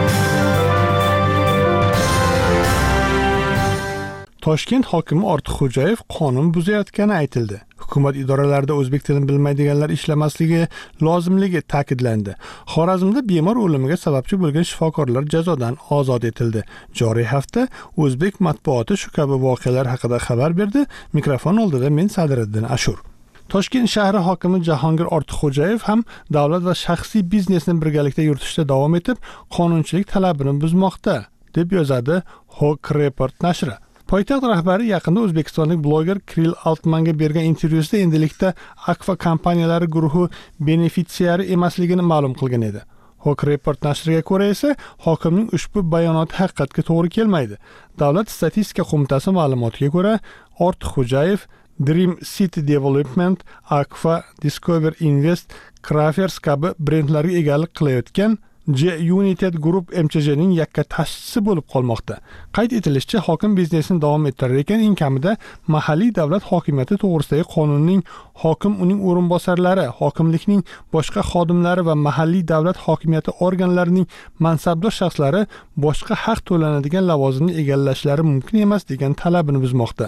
Toshkent hokimi Ortiqxo'jayev qonun buzayotgani aytildi. Hukumat idoralarida o'zbek tilini bilmaydiganlar ishlamasligi lozimligi ta'kidlandi. Xorazmda bemor o'limiga sababchi bo'lgan shifokorlar jazodan ozod etildi. Joriy hafta o'zbek matbuoti shu kabi voqealar haqida xabar berdi. Mikrofon oldida men Sadiriddin Ashur. Toshkent shahri hokimi Jahongir Ortiqxo'jayev ham davlat va shaxsiy biznesni birgalikda yuritishda davom etib, qonunchilik talabini buzmoqda, deb yozadi Hawk Report nashri. Poytaxt rahbari yaqinda o'zbekistonlik bloger Kirill Altmanga bergan intervyusida endilikda Akfa kompaniyalari guruhi benefitsiari emasligini ma'lum qilgan edi. Hawk Report nashriga ko'ra esa hokimning ushbu bayonoti haqiqatga to'g'ri kelmaydi. Davlat statistika qo'mitasi ma'lumotiga ko'ra, Ortiqxo'jayev Dream City Development, Akfa, Discover Invest, Crafers kabi brendlarga egalik qilayotgan G-United Group M Ch J'ning yakka tashchisi bo'lib qolmoqda. Qayd etilishicha, hokim biznesini davom ettirar ekan, eng kamida mahalliy davlat hokimiyati to'g'risidagi qonunning hokim, uning o'rinbosarlari, hokimlikning boshqa xodimlari va mahalliy davlat hokimiyati organlarining mansabdor shaxslari boshqa haq to'lanadigan lavozimni egallashlari mumkin emas degan talabini buzmoqda.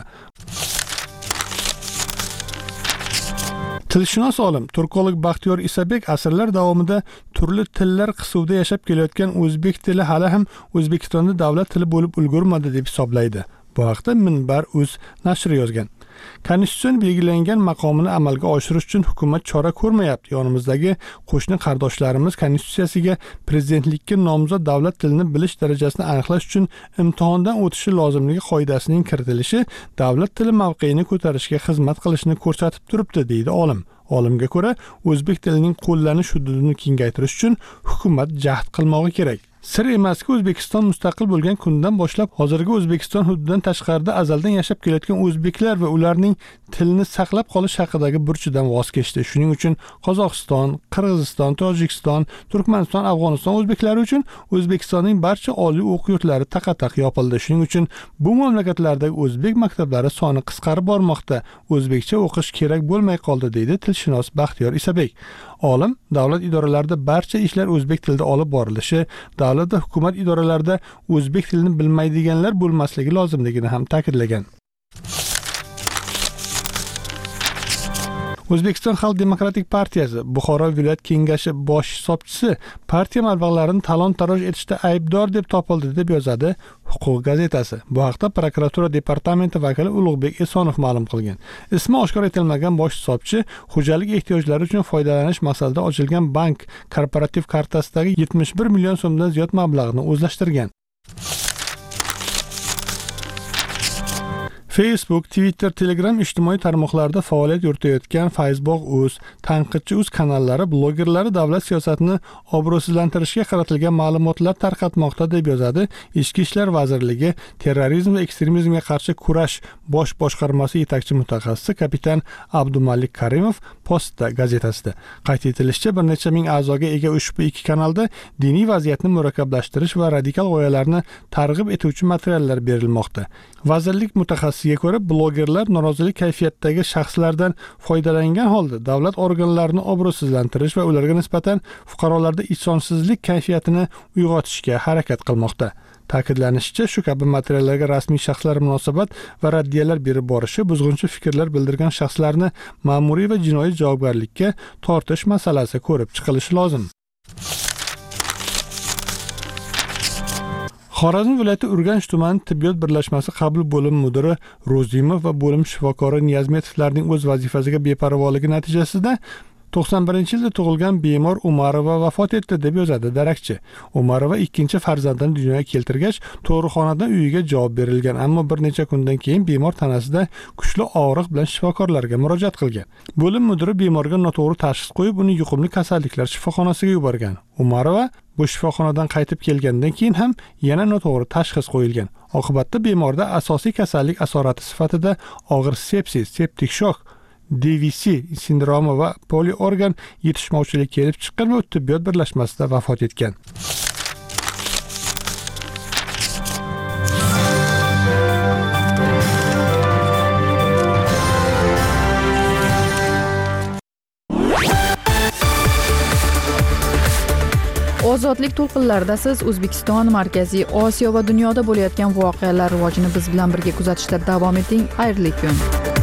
Tilshunos olim turkolog Baxtiyor Isabek asrlar davomida turli tillar qisuvida yashab kelayotgan o'zbek tili hali ham O'zbekistonda davlat tili bo'lib ulgurmadi deb hisoblaydi. Bu haqda Minbar.uz nashri yozgan. Konstitutsiyon belgilangan maqomini amalga oshirish uchun hukumat chora ko'rmayapti. Yonimizdagi qo'shni qardoshlarimiz konstitutsiyasiga prezidentlikka nomzod davlat tilini bilish darajasini aniqlash uchun imtihondan o'tishi lozimligi qoidasining kiritilishi davlat tili mavqeini ko'tarishga xizmat qilishini ko'rsatib turibdi, deydi olim. Olimga ko'ra, o'zbek tilining qo'llanish hududini kengaytirish uchun hukumat jahd qilmoqi kerak. Sir emaski, O'zbekiston mustaqil bo'lgan kundan boshlab hozirgi O'zbekiston hududidan tashqarida azaldan yashab kelayotgan o'zbeklar va ularning tilini saqlab qolish haqidagi burchidan voz kechdi. Shuning uchun Qozog'iston, Qirg'iziston, Tojikiston, Turkmaniston, Afg'oniston o'zbeklari uchun O'zbekistonning barcha oliy o'quv yurtlari taqataq yopildi. Shuning uchun bu mamlakatlardagi o'zbek maktablari soni qisqarib bormoqda. O'zbekcha o'qish kerak bo'lmay qoldi, deydi tilshunos Baxtiyor Isabek. Olim davlat idoralarida barcha ishlar o'zbek tilida olib borilishi, davlat va hukumat idoralarida o'zbek tilini bilmaydiganlar bo'lmasligi lozimligini ham ta'kidlagan. O'zbekiston Xalq Demokratik partiyasi Buxoro viloyat kengashi bosh hisobchisi partiya mablag'larini talon-taroj etishda aybdor deb topildi, deb yozadi Huquq gazetasi. Bu haqda prokuratura departamenti vakili Ulug'bek Esonov ma'lum qilgan. Ismi oshkor etilmagan bosh hisobchi xo'jalik ehtiyojlari uchun foydalanish maqsadida ochilgan bank korporativ kartasidagi yetmish bir million so'mdan ziyod mablag'ni o'zlashtirgan. Facebook, Twitter, Telegram ijtimoiy tarmoqlarida faoliyat yuritayotgan Facebook.uz, Tanqidchi.uz kanallari blogerlari davlat siyosatini obro'sizlantirishga qaratilgan ma'lumotlar tarqatmoqda, deb yozadi Ichki ishlar vazirligi terrorizm va ekstremizmga qarshi kurash bosh boshqarmasi yetakchi mutaxassisi kapitan Abdumalik Karimov Posta gazetasida. Qayd etilishicha, bir necha ming a'zoga ega ushbu ikki kanalda diniy vaziyatni murakkablashtirish va radikal g'oyalarni targ'ib etuvchi materiallar berilmoqda. Vazirlik mutaxassisiga ko'ra, blogerlar norozilik kayfiyatidagi shaxslardan foydalangan holda davlat organlarini obro'sizlantirish va ularga nisbatan fuqarolarda ishonchsizlik kayfiyatini uyg'otishga harakat qilmoqda. Ta'kidlanishicha, shu kabi materiallarga rasmiy shaxslar munosabat va raddiyalar berib borishi, buzg'unchi fikrlar bildirgan shaxslarni ma'muriy va jinoiy javobgarlikka tortish masalasi ko'rib chiqilishi lozim. Xorazm viloyati Urganch tumani tibbiyot birlashmasi qabul bo'limi mudiri Ro'zimov va bo'lim shifokori Niyazmetovlarning o'z vazifasiga beparvoligi natijasida to'qson birinchi yilda tug'ilgan bemor Umarova vafot etdi deb yozadi darakchi. Umarova ikkinchi farzandini dunyoga keltirgach, tug'ruqxonadan uyiga javob berilgan, ammo bir necha kundan keyin bemor tanasida kuchli og'riq bilan shifokorlarga murojaat qilgan. Bo'lim mudiri bemorga noto'g'ri tashxis qo'yib, uni yuqumli kasalliklar shifoxonasiga yuborgan. Umarova bu shifoxonadan qaytib kelgandan keyin ham yana noto'g'ri tashxis qo'yilgan. Oqibatda bemorda asosiy kasallik asorati sifatida og'ir sepsis, septik shok, D V C sindromi va poliorgan yetishmovchilik kelib chiqqan va tibbiyot birlashmasida vafot etgan. Ozodlik to'lqinlarida siz O'zbekiston, Markaziy Osiyo va dunyoda bo'layotgan voqealar rivojini biz bilan birga kuzatishda davom eting. Xayrli kun.